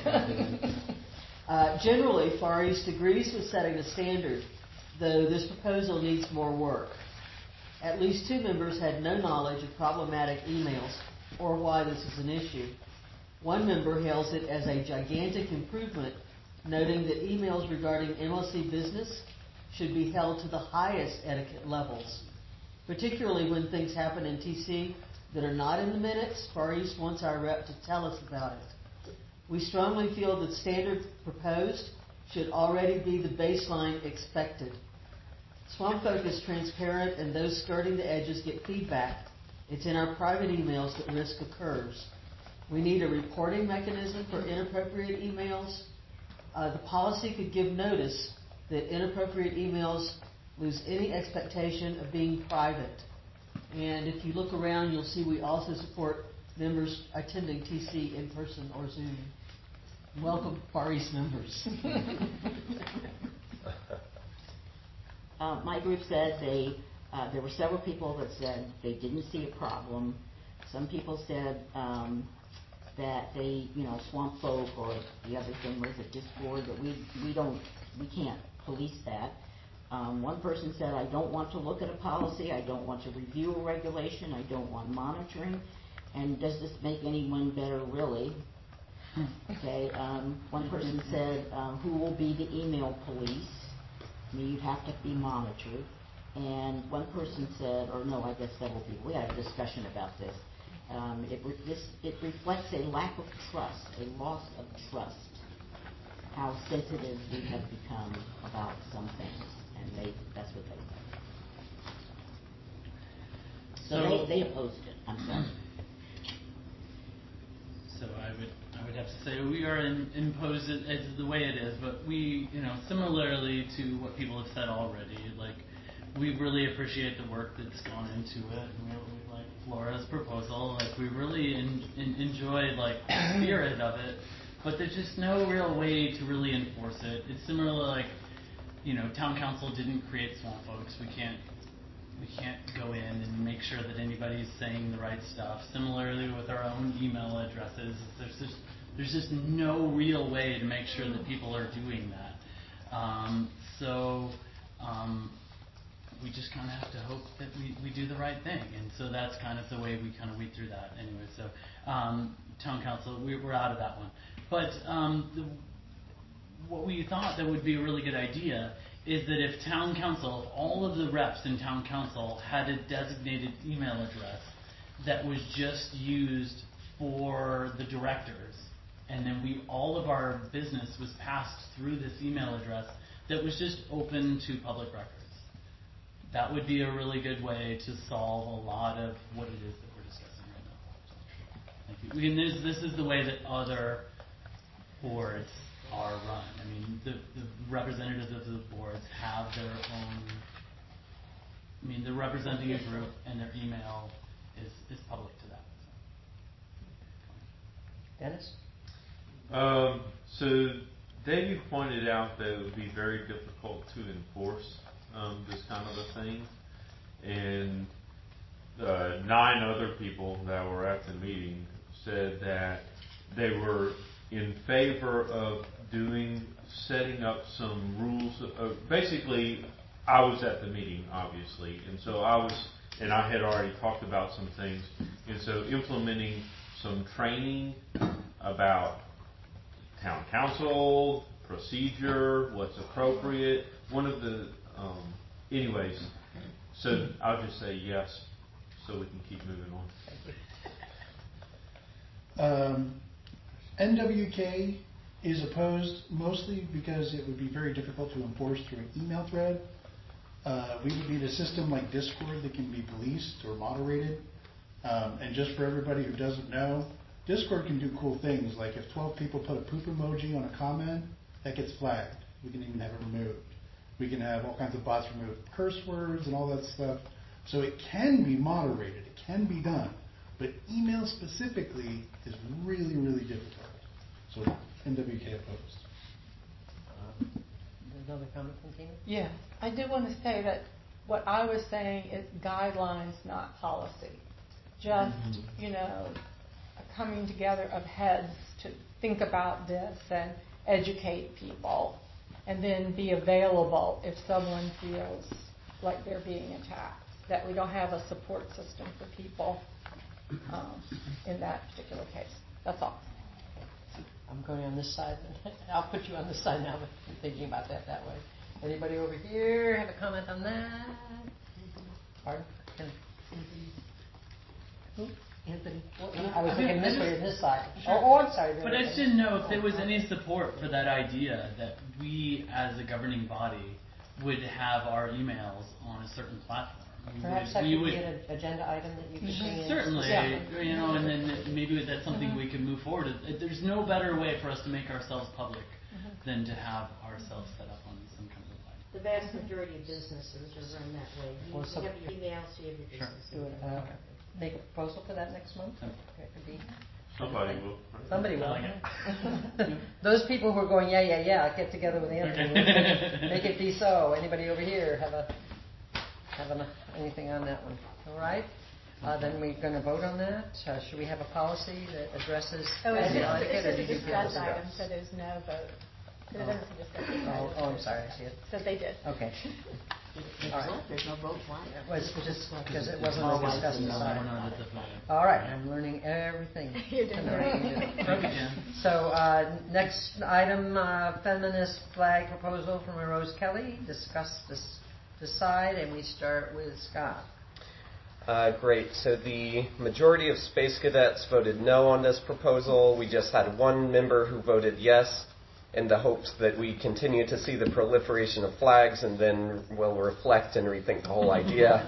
Generally, Far East agrees with setting a standard, though this proposal needs more work. At least 2 members had no knowledge of problematic emails or why this is an issue. One member hails it as a gigantic improvement, noting that emails regarding MLC business should be held to the highest etiquette levels. Particularly when things happen in TC that are not in the minutes, Far East wants our rep to tell us about it. We strongly feel that standard proposed should already be the baseline expected. Swamp Folk is transparent, and those skirting the edges get feedback. It's in our private emails that risk occurs. We need a reporting mechanism for inappropriate emails. The policy could give notice that inappropriate emails lose any expectation of being private. And if you look around, you'll see we also support members attending TC in person or Zoom. Welcome, Far East members. My group said there were several people that said they didn't see a problem. Some people said that they, Swamp Folk, or the other thing was a Discord, that we can't police that. One person said, I don't want to look at a policy, I don't want to review a regulation, I don't want monitoring, and does this make anyone better, really? Okay, one person said, who will be the email police? I mean, you'd have to be monitored. And one person said, or no, I guess several people, we had a discussion about this. It reflects a lack of trust, a loss of trust, how sensitive we have become about some things, and that's what they said. So they opposed it. I'm sorry. So I would have to say we are imposed as the way it is, but we, similarly to what people have said already, like, we really appreciate the work that's gone into it. We like Flora's proposal. Like, we really enjoy the spirit of it, but there's just no real way to really enforce it. It's similar, like, town council didn't create Swamp Folks. We can't go in and make sure that anybody's saying the right stuff. Similarly with our own email addresses, there's just There's just no real way to make sure that people are doing that. We just kind of have to hope that we do the right thing. And so that's kind of the way we kind of weed through that anyway. So town council, we're out of that one. But what we thought that would be a really good idea is that if town council, if all of the reps in town council had a designated email address that was just used for the directors, and then all of our business was passed through this email address that was just open to public records. That would be a really good way to solve a lot of what it is that we're discussing right now. Thank you. And this is the way that other boards are run. I mean, the representatives of the boards have their own. I mean, they're representing a group, and their email is public to that. Dennis? So David pointed out that it would be very difficult to enforce this kind of a thing, and 9 other people that were at the meeting said that they were in favor of setting up some rules. Basically, I was at the meeting, obviously, and so I had already talked about some things, and so implementing some training about town council, procedure, what's appropriate. One of the, anyways, so I'll just say yes so we can keep moving on. NWK is opposed mostly because it would be very difficult to enforce through an email thread. We would need a system like Discord that can be policed or moderated. And just for everybody who doesn't know, Discord can do cool things, like if 12 people put a poop emoji on a comment, that gets flagged. We can even have it removed. We can have all kinds of bots remove curse words and all that stuff. So it can be moderated, it can be done. But email specifically is really, really difficult. So NWK opposed. Another comment from Tina? Yeah, I do want to say that what I was saying is guidelines, not policy. Just, a coming together of heads to think about this and educate people, and then be available if someone feels like they're being attacked. That we don't have a support system for people in that particular case. That's all. I'm going on this side. I'll put you on this side now, but I'm thinking about that way. Anybody over here have a comment on that? Pardon? Who? Anthony. I was thinking this way or this side. Sure. Oh, I'm sorry. But I just didn't know if there was any support for that idea that we, as a governing body, would have our emails on a certain platform. Perhaps that could be an agenda item that you could bring in. Certainly, and then maybe that's something we could move forward. There's no better way for us to make ourselves public than to have ourselves set up on some kind of line. The vast majority of businesses are run that way. You have your emails, you have your business. Make a proposal for that next month? Okay, could be. Somebody will. Right? Somebody will. Those people who are going, yeah, get together with Anthony. Make it be so. Anybody over here have anything on that one? All right. Then we're going to vote on that. Should we have a policy that addresses? It's a discussed item, so there's no vote. I'm sorry, I see it. So they did. Okay. All right. There's no vote. Why? It was just because it wasn't a discussion item. All right. I'm learning everything. You're doing great. So next item, feminist flag proposal from Rose Kelly. Decide, and we start with Scott. Great. So the majority of Space Cadets voted no on this proposal. We just had one member who voted yes, in the hopes that we continue to see the proliferation of flags and then we'll reflect and rethink the whole idea.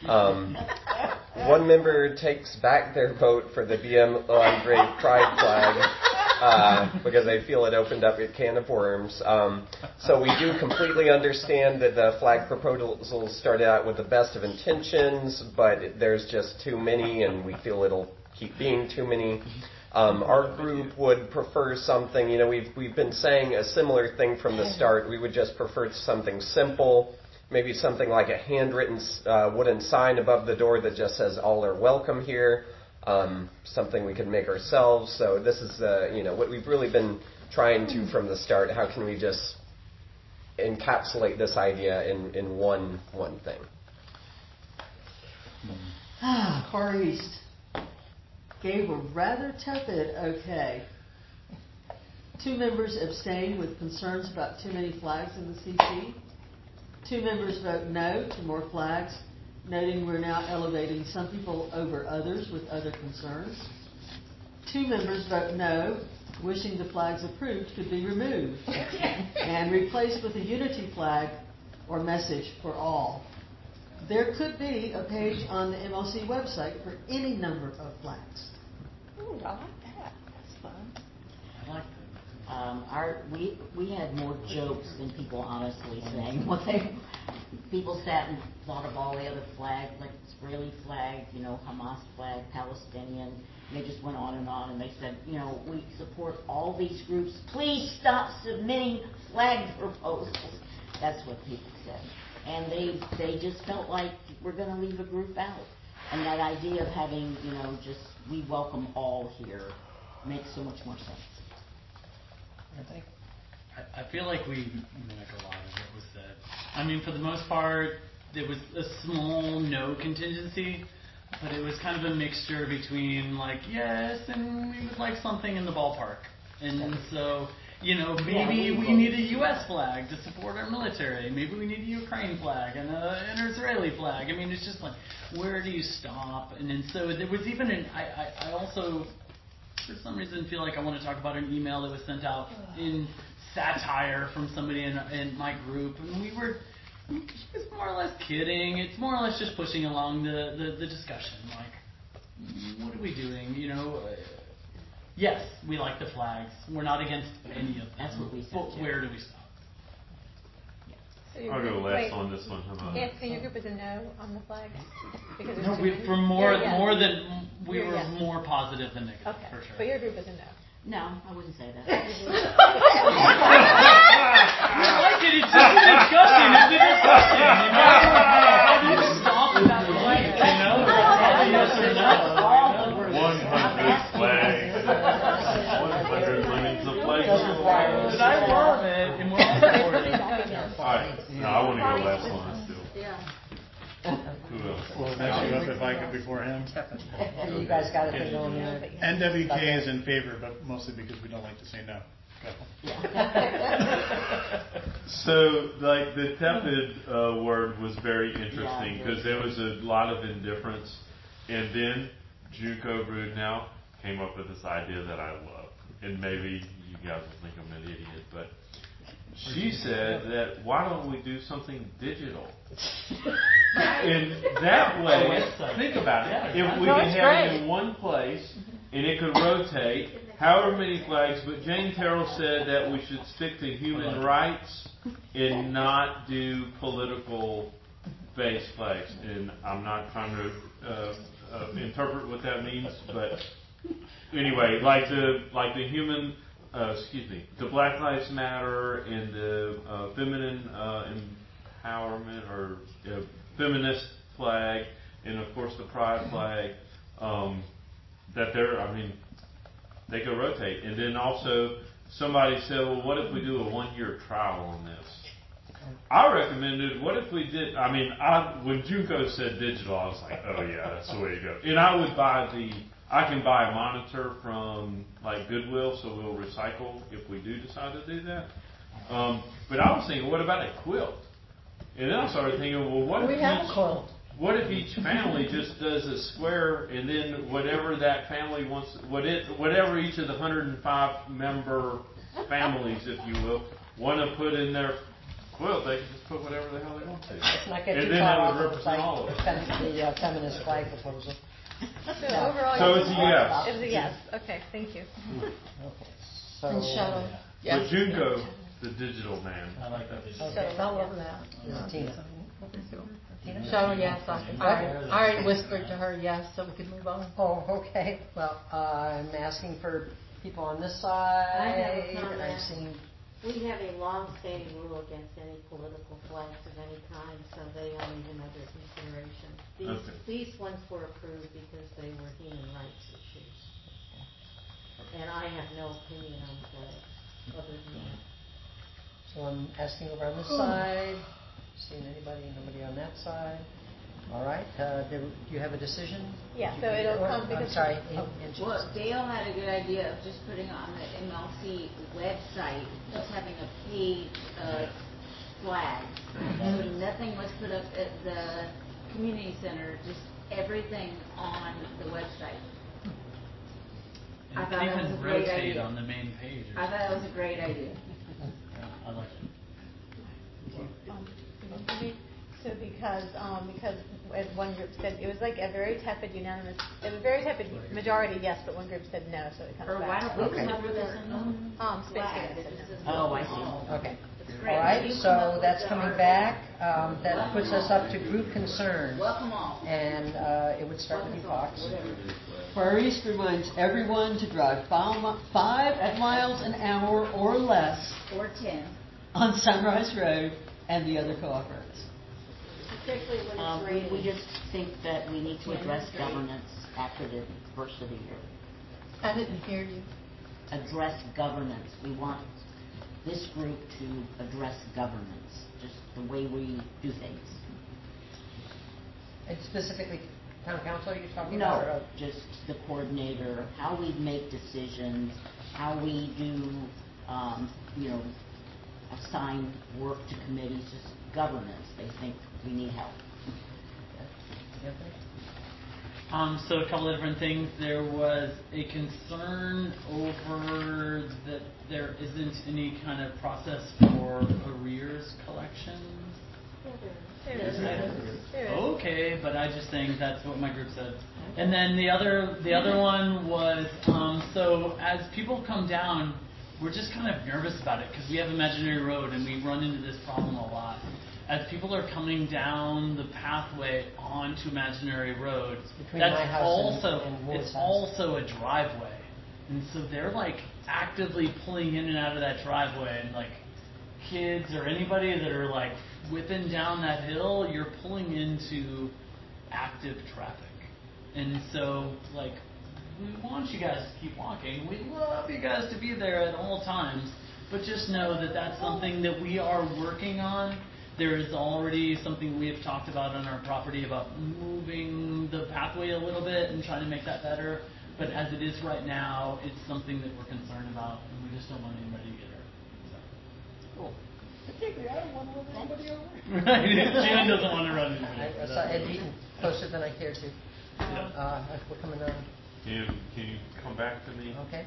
One member takes back their vote for the BM Grade Pride flag because they feel it opened up a can of worms. So we do completely understand that the flag proposals started out with the best of intentions, but there's just too many and we feel it'll keep being too many. Our group would prefer something, we've been saying a similar thing from the start. We would just prefer something simple, maybe something like a handwritten wooden sign above the door that just says all are welcome here. something we could make ourselves. So this is what we've really been trying to from the start. How can we just encapsulate this idea in one thing? Far East gave a rather tepid okay. 2 members abstained with concerns about too many flags in the CC. 2 members vote no to more flags, noting we're now elevating some people over others with other concerns. 2 members vote no, wishing the flags approved could be removed and replaced with a unity flag or message for all. There could be a page on the MLC website for any number of flags. Ooh, I like that. That's fun. I like that. We had more jokes than people honestly saying what they. People sat and thought of all the other flags, like Israeli flag, Hamas flag, Palestinian. They just went on, and they said, we support all these groups. Please stop submitting flag proposals. That's what people said. And they just felt like we're going to leave a group out. And that idea of having, just we welcome all here makes so much more sense. I feel like we mimic a lot of what was said. I mean, for the most part, there was a small no contingency, but it was kind of a mixture between yes, and we would like something in the ballpark. And so, maybe we need a U.S. flag to support our military. Maybe we need a Ukraine flag and an Israeli flag. I mean, it's just where do you stop? And then so there was even I also, for some reason, feel like I want to talk about an email that was sent out in satire from somebody in my group, and he was more or less kidding. It's more or less just pushing along the discussion. What are we doing? Yes, we like the flags. We're not against any of them. That's what we said. But where do we stop? I'll go last on this one. How about Anthony, your group is a no on the flags? Because No, we were more positive than negative, okay. For sure. But your group is a no. No, I wouldn't say that. I like it. It's just a discussion. It's a discussion. How do you stop that flag? Yes or no? 100 flags. 100 limits of flags. But I love it, and we're all supporting it. All right. No, I want to go last one still. Yeah. Who else? Well, next up, if I could before him. You guys got a thing on there. NWK is in favor, but mostly because we don't like to say no. So, the tepid word was very interesting because there was a lot of indifference, and then Junko Brudnow came up with this idea that I love, and maybe you guys will think I'm an idiot, but she said that why don't we do something digital? In that way, think about it. If we can have it in one place and it could rotate, however many flags, but Jane Terrell said that we should stick to human rights and not do political based flags. And I'm not trying to interpret what that means, but anyway, the Black Lives Matter and the feminine empowerment or feminist flag, and of course the pride flag, they could rotate. And then also somebody said, well, what if we do a 1-year trial on this? I recommended, what if we did, when Junko said digital, I was like, oh yeah, that's the way to go. And I can buy a monitor from Goodwill, so we'll recycle if we do decide to do that. But I was thinking, what about a quilt? And then I started thinking, well, what if each family just does a square, and then whatever that family wants, whatever each of the 105 member families, if you will, want to put in their quilt, they can just put whatever the hell they want to. Let's not get And too then far that off would of represent all of it. the feminist flag proposal. So overall, So it's a yes. It was a yes. Okay, thank you. Okay. So, And shuttle. But Junko, the digital man. I like that. Shuttle, I love that. Tina. Shuttle, yes. I already whispered to her yes, so we could move on. Oh, okay. Well, I'm asking for people on this side. I have a comment. I've seen. We have a long-standing rule against any political flags of any kind, so they don't even under consideration. consideration. Okay. These ones were approved because they were human rights issues. And I have no opinion on flags other than that. So I'm asking over on this side, seeing anybody, nobody on that side. All right, do you have a decision? Yeah, so it'll come I'm because. sorry. Well, Dale had a good idea of just putting on the MLC website, just having a page of flags. So nothing was put up at the community center, just everything on the website. And I you thought can that was even a great rotate idea. on the main page. I thought that was a great idea. Yeah, I like it. So because as one group said, it was like a very tepid unanimous, it was a very tepid majority yes, but one group said no, so it comes Or back. why don't we cover this in the Space flag? Cadence said no. Oh, I see. Okay. It's great. All right, You come so up with that's the coming article. back. That puts us up to group concerns. Welcome all. And it would start with you, Fox. Far East reminds everyone to drive 5 miles an hour or less Or 10. on Sunrise Road and the other co-op roads. Particularly when it's raining. We just think that we need to address governance after the first of the year. I didn't hear you. Address governance. We want this group to address governance, just the way we do things. And specifically, town council, are you talking about? No, just the coordinator, how we make decisions, how we do, assign work to committees, just governance. They think we need help. So a couple of different things. There was a concern over that there isn't any kind of process for arrears collections. There is. Okay, but I just think that's what my group said. And then the other one was so as people come down, we're just kind of nervous about it because we have Imaginary Road and we run into this problem a lot. As people are coming down the pathway onto Imaginary Road, Between that's my house also and Ward's it's house. also a driveway, and so they're like actively pulling in and out of that driveway, and like kids or anybody that are like whipping down that hill, you're pulling into active traffic, and so like we want you guys to keep walking. We'd love you guys to be there at all times, but just know that that's something that we are working on. There is already something we have talked about on our property about moving the pathway a little bit and trying to make that better. But as it is right now, it's something that we're concerned about, and we just don't want anybody to get hurt. So. Cool. Particularly, I don't want to run anybody over. Right, Jan doesn't want to run anybody over. I saw Ed Eaton closer than I cared to. We're coming on. Can you come back to me? Okay.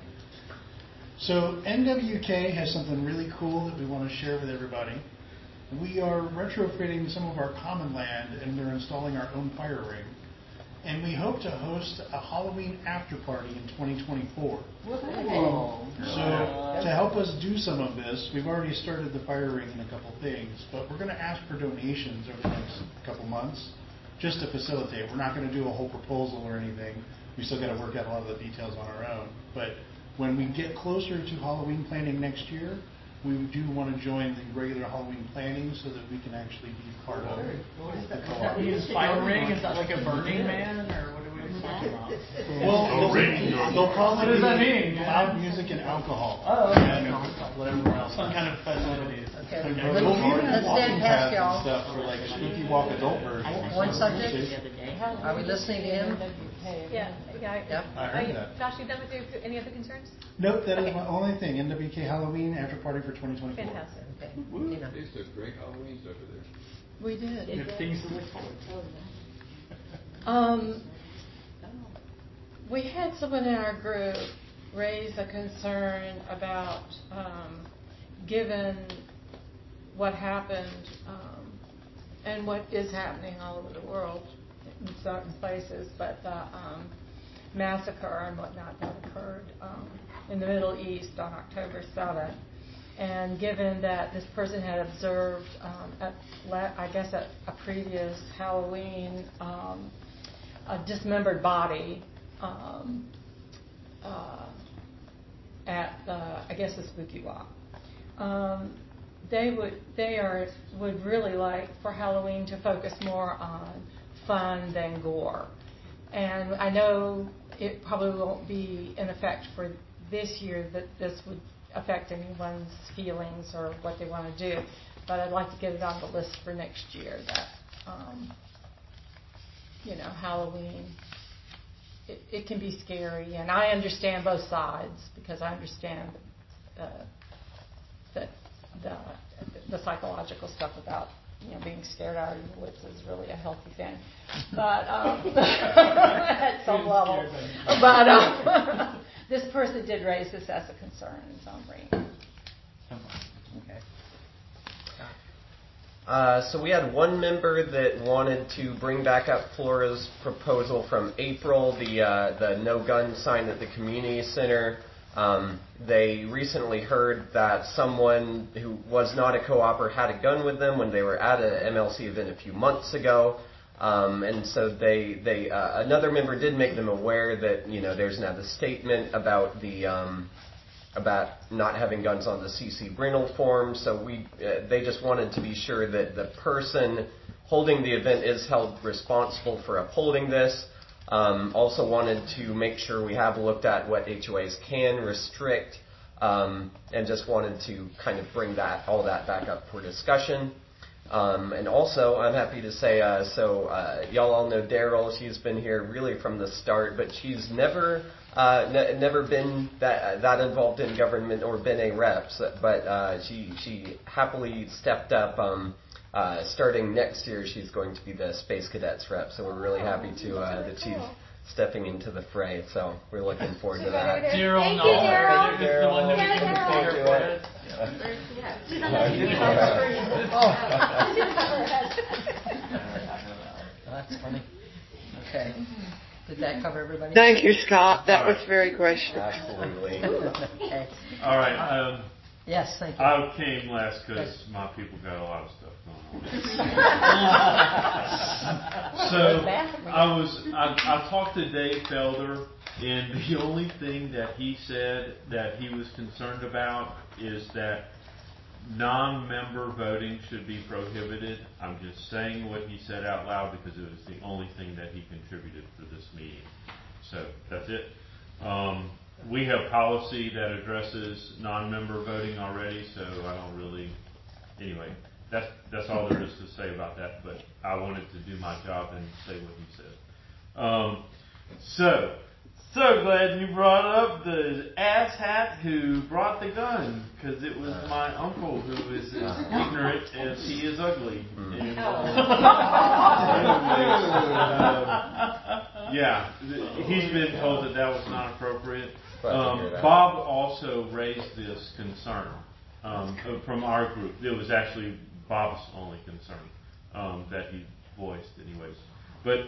So NWK has something really cool that we want to share with everybody. We are retrofitting some of our common land and we're installing our own fire ring. And we hope to host a Halloween after party in 2024. So to help us do some of this, we've already started the fire ring in a couple things, but we're going to ask for donations over the next couple months just to facilitate. We're not going to do a whole proposal or anything. We still got to work out a lot of the details on our own. But when we get closer to Halloween planning next year, we do want to join the regular Halloween planning so that we can actually be part of the co-op. Is fire ring, is that like a Burning Man, or what are we talking about? Well, they'll probably What does that mean? loud music and alcohol. Oh, okay. And whatever else. Some kind of festivities. Okay. We'll even have Let's walking stand past paths and y'all. stuff for like spooky walk adult versions. One subject? See? Are we listening to him? Yeah. I heard that. Josh, you done with any other concerns? Nope, that is my only thing. NWK Halloween after party for 2024. Fantastic. Okay. They used to have great Halloweens over there. We did. We have things to look forward to. We had someone in our group raise a concern about, given what happened and what is happening all over the world in certain places, but the massacre and whatnot that occurred in the Middle East on October 7th. And given that this person had observed, at a previous Halloween, a dismembered body at the Spooky Walk. They would really like for Halloween to focus more on fun than gore. And I know it probably won't be in effect for this year that this would affect anyone's feelings or what they want to do, but I'd like to get it on the list for next year that, Halloween, it can be scary, and I understand both sides because I understand that the psychological stuff about being scared out of your wits is really a healthy thing, but at some level. But this person did raise this as a concern, and so I'm bringing it. Okay. So we had one member that wanted to bring back up Flora's proposal from April, the no gun sign at the community center. They recently heard that someone who was not a co-opper had a gun with them when they were at an MLC event a few months ago. And so another member did make them aware that, there's now the statement about about not having guns on the CC rental form. So they just wanted to be sure that the person holding the event is held responsible for upholding this. Also wanted to make sure we have looked at what HOAs can restrict, and just wanted to kind of bring all that back up for discussion. And also, I'm happy to say, y'all all know Daryl. She's been here really from the start, but she's never been that involved in government or been a rep. But she happily stepped up. Starting next year, she's going to be the Space Cadets rep. So we're really happy that she's stepping into the fray. So we're looking forward to that. Daryl, Thank you, Daryl. the one that we can Yeah, look forward to it. She's on the That's funny. Okay. Did that cover everybody? Thank you, Scott. That was very gracious. Absolutely. Okay. All right. Yes, thank you. I came last because my people got a lot of stuff going on. So I talked to Dave Felder, and the only thing that he said that he was concerned about is that non-member voting should be prohibited. I'm just saying what he said out loud because it was the only thing that he contributed for this meeting. So that's it. We have policy that addresses non-member voting already, so I don't really. Anyway, that's all there is to say about that. But I wanted to do my job and say what he said. So glad you brought up the asshat who brought the gun, because it was my uncle who is as ignorant as he is ugly. And, yeah, he's been told that was not appropriate. Bob also raised this concern from our group. It was actually Bob's only concern that he voiced anyways. But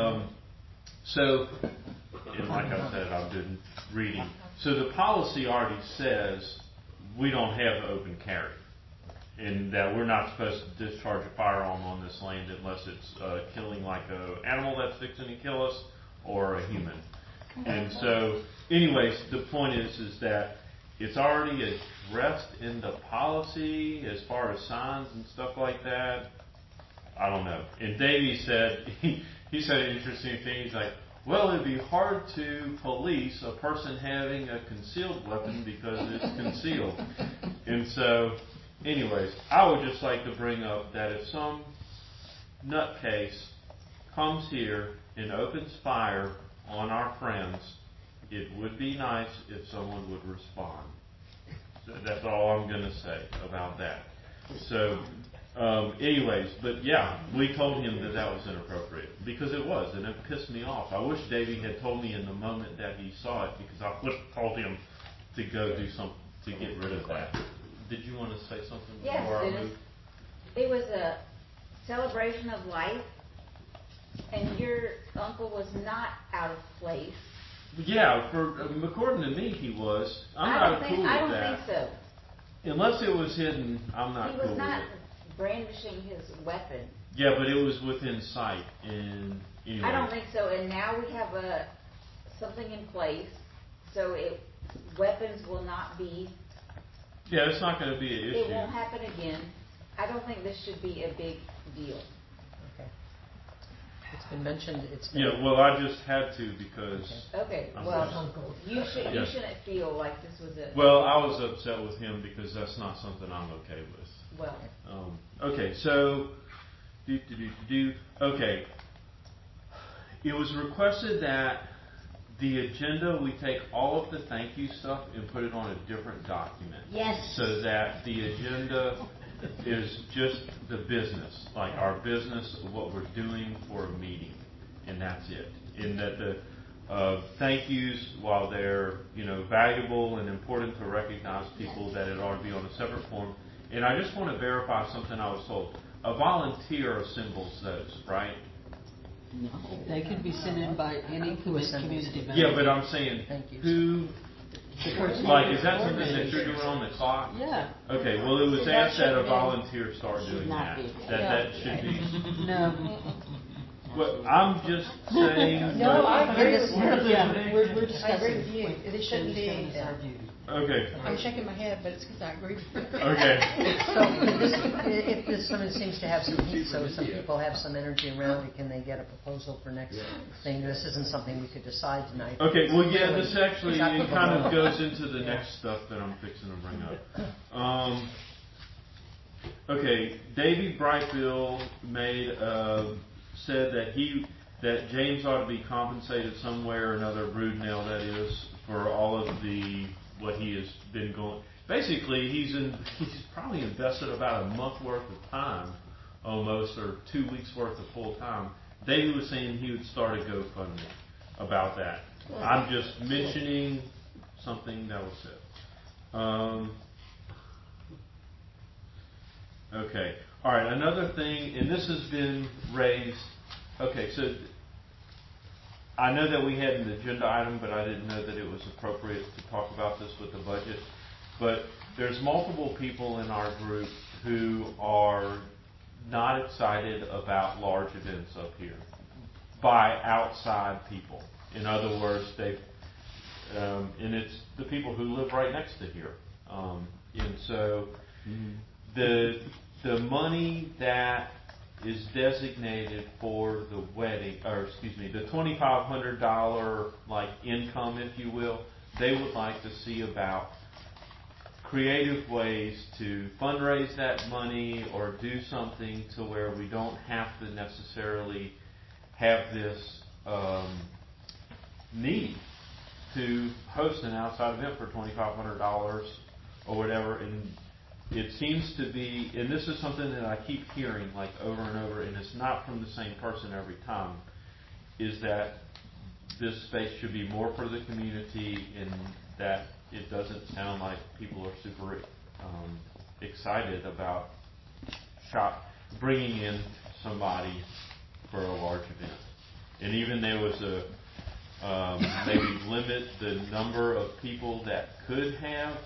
and like I said, I've been reading. So the policy already says we don't have open carry, and that we're not supposed to discharge a firearm on this land unless it's killing like an animal that's fixing to kill us or a human. And so, anyways, the point is that it's already addressed in the policy as far as signs and stuff like that. I don't know. And Davey said, he said an interesting thing. He's like, well, it'd be hard to police a person having a concealed weapon because it's concealed. And so, anyways, I would just like to bring up that if some nutcase comes here and opens fire on our friends, it would be nice if someone would respond. So that's all I'm going to say about that. So, anyways, but yeah, we told him that was inappropriate because it was, and it pissed me off. I wish Davey had told me in the moment that he saw it, because I would have told him to go do something to get rid of that. Did you want to say something before I move? It was a celebration of life, and your uncle was not out of place. Yeah, according to me, he was. I don't think so. Unless it was hidden, I'm not cool with it. He was not brandishing his weapon. Yeah, but it was within sight. And anyway. I don't think so. And now we have something in place, so weapons will not be. Yeah, it's not going to be an issue. It won't happen again. I don't think this should be a big deal. Okay. been mentioned, it's been. Yeah, well, I just had to because. Okay, well, you shouldn't feel like this was a. Well, I was upset with him because that's not something I'm okay with. Well. Okay, so. Okay. It was requested that the agenda, we take all of the thank you stuff and put it on a different document. Yes. So that the agenda is just the business, like our business of what we're doing for a meeting, and that's it. And that the thank yous, while they're valuable and important to recognize people, that it ought to be on a separate form. And I just want to verify something I was told. A volunteer assembles those, right? No. They can be sent in by any community member. Yeah, but I'm saying who. Like, is that something that you're doing on the clock? Yeah. Okay, well, it was asked that a volunteer start doing that. That should be. No. Well, I'm just saying. No, I agree with you. We're I agree with you. It shouldn't be. Okay. I'm shaking my head, but it's because I agree with you. Okay. If this someone seems to have some heat, so some people have some energy around it, can they get a proposal for next thing? This isn't something we could decide tonight. Okay, well, yeah, this actually it kind of goes into the next stuff that I'm fixing to bring up. Okay, Davey Brightville said that James ought to be compensated some way or another, Broodnail that is, for all of what he has been going. Basically, he's probably invested about a month worth of time, almost, or 2 weeks worth of full time. David was saying he would start a GoFundMe about that. I'm just mentioning something that was said. Okay. All right. Another thing, and this has been raised. Okay, so I know that we had an agenda item, but I didn't know that it was appropriate to talk about this with the budget. But there's multiple people in our group who are not excited about large events up here by outside people. In other words, and it's the people who live right next to here. And so the money that is designated for the wedding, or excuse me, the $2,500 like income, if you will, they would like to see about creative ways to fundraise that money or do something to where we don't have to necessarily have this need to host an outside event for $2,500 or whatever. And it seems to be, and this is something that I keep hearing like over and over, and it's not from the same person every time, is that this space should be more for the community, and that it doesn't sound like people are super excited about bringing in somebody for a large event. And even there was maybe limit the number of people that could have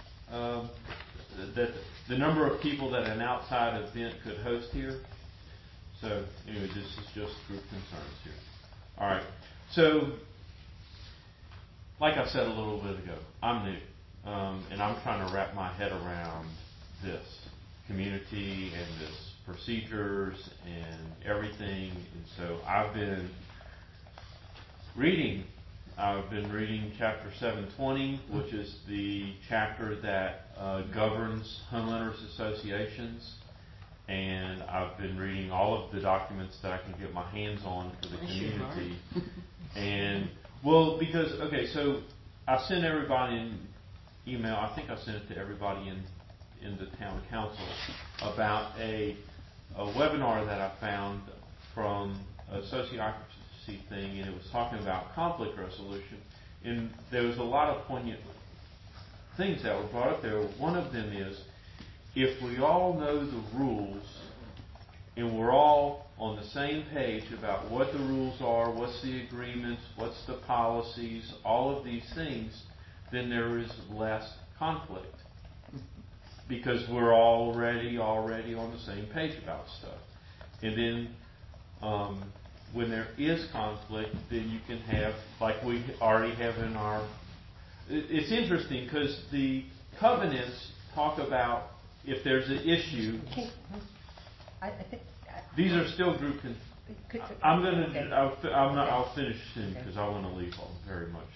the number of people that an outside event could host here. So anyway, this is just group concerns here. All right. So, like I said a little bit ago, I'm new, and I'm trying to wrap my head around this community and this procedures and everything. And so I've been reading chapter 720, which is the chapter that governs homeowners associations, and I've been reading all of the documents that I can get my hands on for the community. And because so I sent everybody an email. I think I sent it to everybody in the town council about a webinar that I found from a sociocracy thing, and it was talking about conflict resolution. And there was a lot of poignant things that were brought up there. One of them is, if we all know the rules and we're all on the same page about what the rules are, what's the agreements, what's the policies, all of these things, then there is less conflict because we're already on the same page about stuff. And then when there is conflict, then you can have, like we already have in our... It's interesting because the covenants talk about if there's an issue. These are still group I'll finish soon because I want to leave very much.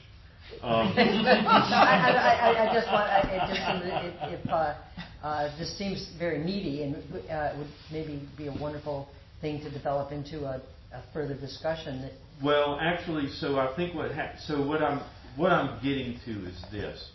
I just want, this seems very meaty and would maybe be a wonderful thing to develop into a further discussion. Well, actually, so I think what I'm getting to is this.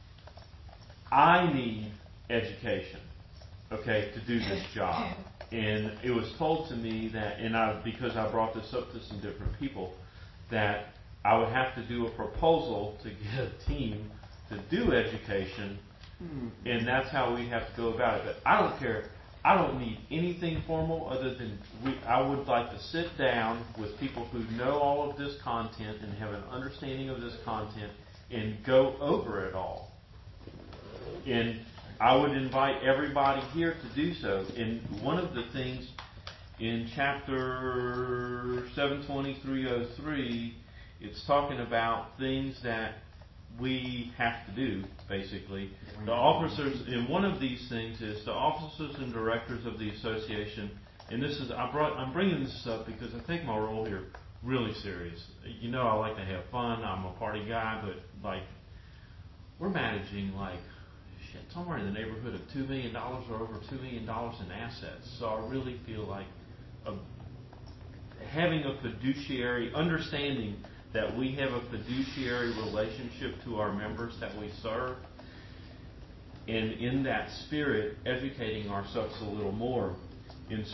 I need education, okay, to do this job. And it was told to me that, because I brought this up to some different people, that I would have to do a proposal to get a team to do education, and that's how we have to go about it. But I don't care. I don't need anything formal other than I would like to sit down with people who know all of this content and have an understanding of this content and go over it all. And I would invite everybody here to do so. And one of the things in chapter 72303, it's talking about things that we have to do, basically. The officers, and one of these things is the officers and directors of the association, and this is, I'm bringing this up because I take my role here really serious. You know, I like to have fun, I'm a party guy, but like, we're managing somewhere in the neighborhood of $2 million or over $2 million in assets. So I really feel like having a fiduciary understanding that we have a fiduciary relationship to our members that we serve, and in that spirit, educating ourselves a little more. In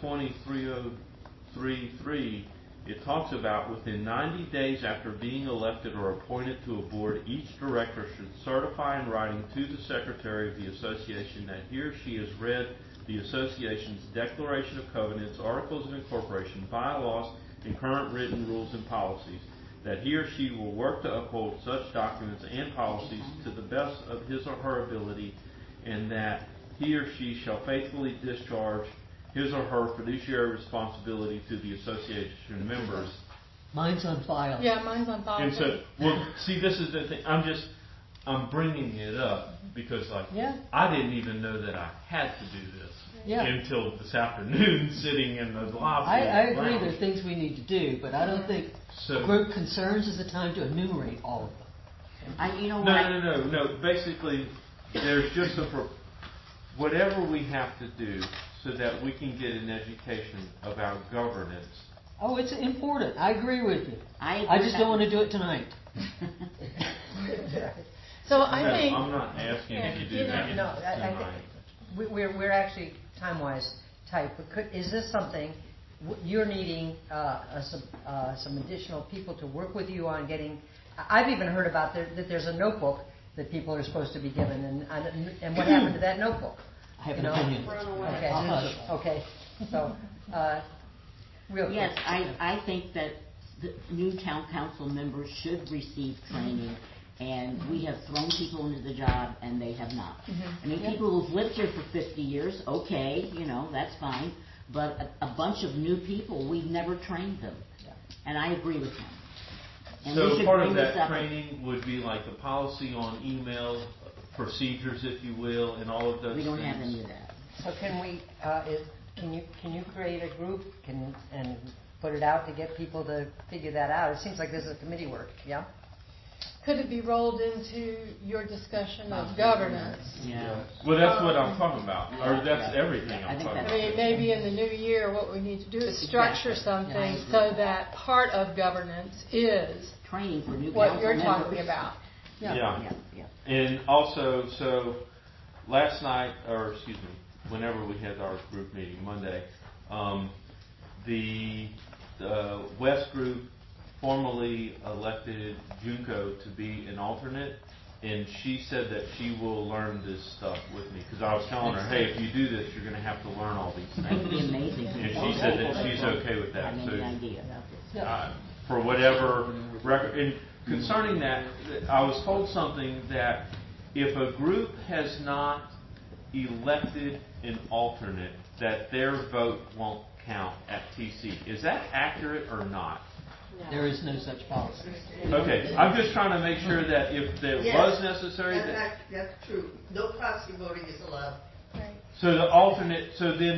723.03.3, it talks about within 90 days after being elected or appointed to a board, each director should certify in writing to the secretary of the association that he or she has read the association's Declaration of Covenants, Articles of Incorporation, bylaws, and current written rules and policies, that he or she will work to uphold such documents and policies to the best of his or her ability, and that he or she shall faithfully discharge his or her fiduciary responsibility to the association members. Mine's on file. Yeah, mine's on file. And so, well, see, this is the thing. I'm bringing it up because, I didn't even know that I had to do this until this afternoon, sitting in the lobby. I agree there are things we need to do, but I don't think group concerns is the time to enumerate all of them. No. Basically, there's just whatever we have to do so that we can get an education about governance. Oh, it's important. I agree with you. I just don't want to do it tonight. So I think I'm not asking you to do that. No, I think we're actually time-wise tight. But is this something you're needing some additional people to work with you on getting? I've even heard about that there's a notebook that people are supposed to be given, and what happened to that notebook? I have an opinion. Okay. So, real quick. Yes, I think that the new town council members should receive training, and we have thrown people into the job, and they have not. I mean, people who've lived here for 50 years, okay, that's fine, but a bunch of new people, we've never trained them, and I agree with him. And so part of that training would be like the policy on email procedures, if you will, and all of those things. We don't have any of that. So can we? Can you create a group and put it out to get people to figure that out? It seems like this is committee work. Yeah. Could it be rolled into your discussion of governance? Yeah. Well, that's what I'm talking about, or that's everything I'm talking about. I mean, maybe in the new year, what we need to do is structure something so that part of governance is training for new what you're talking about. Yeah. And also, so last night, whenever we had our group meeting Monday, the West Group formally elected Junko to be an alternate, and she said that she will learn this stuff with me, because I was telling her, hey, if you do this, you're going to have to learn all these things. That would be amazing. And she said that she's okay with that. So, for whatever record. And concerning that, I was told something that if a group has not elected an alternate, that their vote won't count at TC. Is that accurate or not? No. There is no such policy. Okay, I'm just trying to make sure that if there was necessary... That's true. No proxy voting is allowed. Right. So the alternate, so then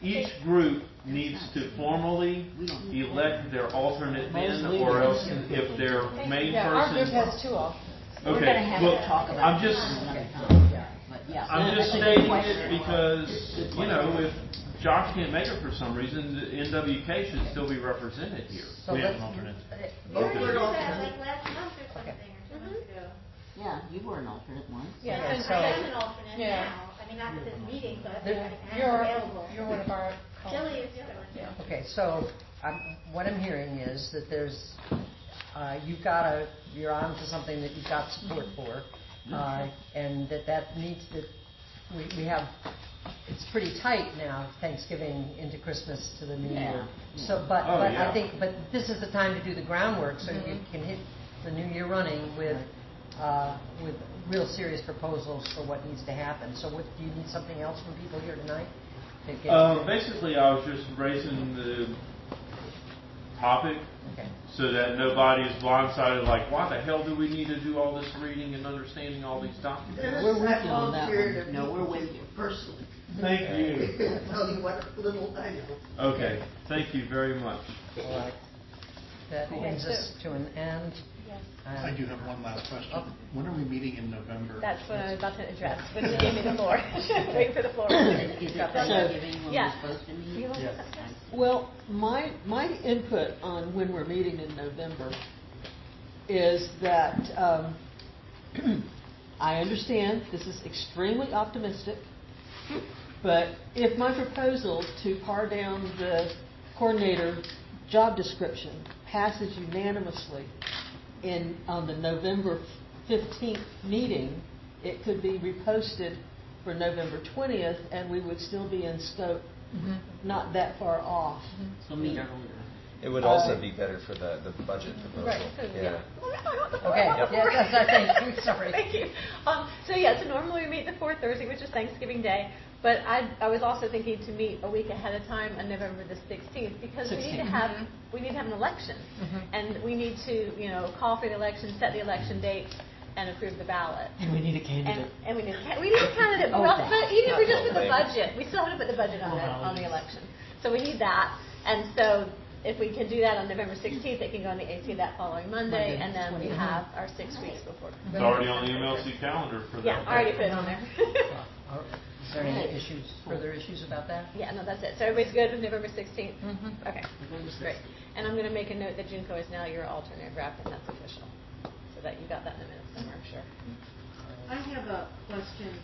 each group needs to formally elect their alternate then, or else if their main Yeah, our group person. has 2 alternates. We're going to have to talk about I'm this just, another time. But yeah, I'm just that's a good stating question. it because, you know, if Josh can't make it for some reason, the NWK should still be represented here. So We have let's- an alternate. You already did that like last month or something, or 2 months ago. Yeah, you were an alternate once. Yeah, I so- am an alternate Yeah. now. I mean, not at this meeting, but There- I'm You're available. one of our. Shelley is the other one, too. Okay, so what I'm hearing is that there's, you're on to something that you've got support for, and that needs to, we have, it's pretty tight now, Thanksgiving into Christmas to the New Year. So, but yeah. I think, but this is the time to do the groundwork so you can hit the New Year running with real serious proposals for what needs to happen. So what, do you need something else from people here tonight? To get Basically, I was just raising the topic so that nobody is blindsided, like, why the hell do we need to do all this reading and understanding all these documents? We're with you on that one. No, we're with you personally. Thank you. Tell you what little I know. Okay, thank you very much. All right. That brings us to an end. I do have one last question. When are we meeting in November? That's what I was about to address, when you gave me the floor. Waiting for the floor. Is that Thanksgiving when Yeah. we're supposed to meet? Yes. Well, my input on when we're meeting in November is that I understand this is extremely optimistic, but if my proposal to par down the coordinator job description passes unanimously on the November 15th meeting, it could be reposted for November 20th, and we would still be in scope, not that far off. So meet earlier. It would also be better for the budget proposal. Right, so, Yeah. Okay, thank you, sorry. Thank you. So normally we meet the 4th Thursday, which is Thanksgiving Day, but I was also thinking to meet a week ahead of time on November the 16th, because we need to have an election, and we need to, call for the election, set the election date, and approve the ballot. And we need a candidate. And we need a candidate, but even if we just put the budget, we still have to put the budget on the election. So we need that, and so if we can do that on November 16th, it can go on the AC that following Monday, and then we have our 6 weeks before. It's already on the MLC calendar for that. Yeah, I already put it on there. Is there any further issues about that? Yeah, no, that's it. So everybody's good with November 16th? Okay, great. And I'm going to make a note that Junko is now your alternate rep, and that's official, so that you got that in a minute somewhere, I'm sure. I have a question.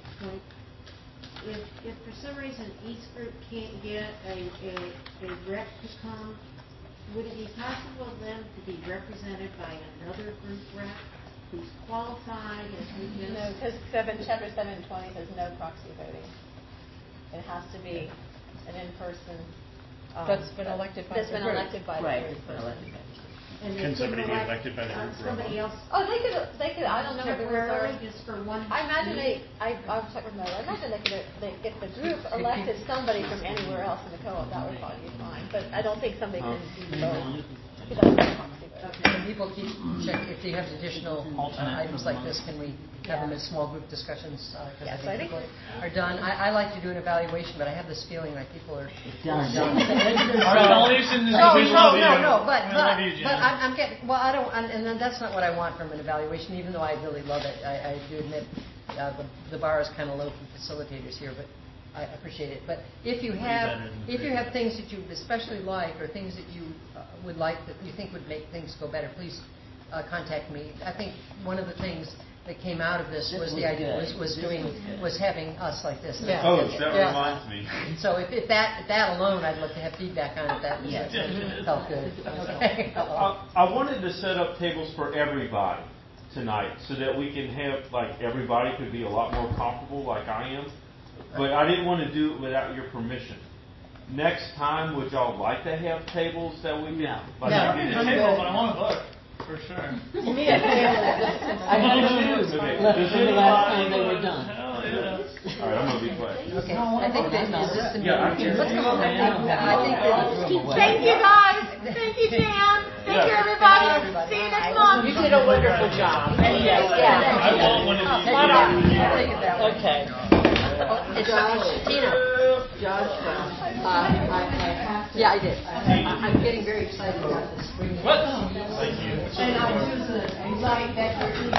If for some reason East Group can't get a rep to come, would it be possible for them to be represented by another group rep who's qualified and who just... No, because Chapter 720 has no proxy voting. It has to be an in-person... That's been elected by the group. Right, it's been elected by the group. Can somebody be elected by the group? Somebody else Oh, they could. I don't know what the rules are. temporarily, just for one... I imagine I'll check with Mo. I imagine if the group elected somebody from anywhere else in the co-op, that would probably be fine. But I don't think somebody can do both. It doesn't have proxy voting. Can people keep checking if you have additional items like this? Can we have them as small group discussions? Because I think people are done. I like to do an evaluation, but I have this feeling like people are done. Our evaluation is No. But love you, Jen. I'm getting. Well, I don't, and that's not what I want from an evaluation. Even though I really love it, I do admit the bar is kind of low for facilitators here, but I appreciate it. But if you have things that you especially like, or things that you would like that you think would make things go better, please contact me. I think one of the things that came out of this was the idea was having us like this. Yeah. Oh, that reminds me. So if that alone, I'd love to have feedback on it. That felt good. Okay. I wanted to set up tables for everybody tonight so that we can have, like, everybody could be a lot more comfortable like I am. But I didn't want to do it without your permission. Next time, would y'all like to have tables that we can... No, tables, I want to vote, for sure. You need a table. I had two left from the last time they were done. Hell yeah. All right, I'm going to be quiet. Okay. I think that is this the meeting. Let's go over. Thank you, guys. Thank you, Jan. Thank you, everybody. See you next month. You did a wonderful job. I want one of these. Okay. Josh, Tina. Josh, yeah, I did. I'm getting very excited about this spring. What? Thank you. And I was like that you're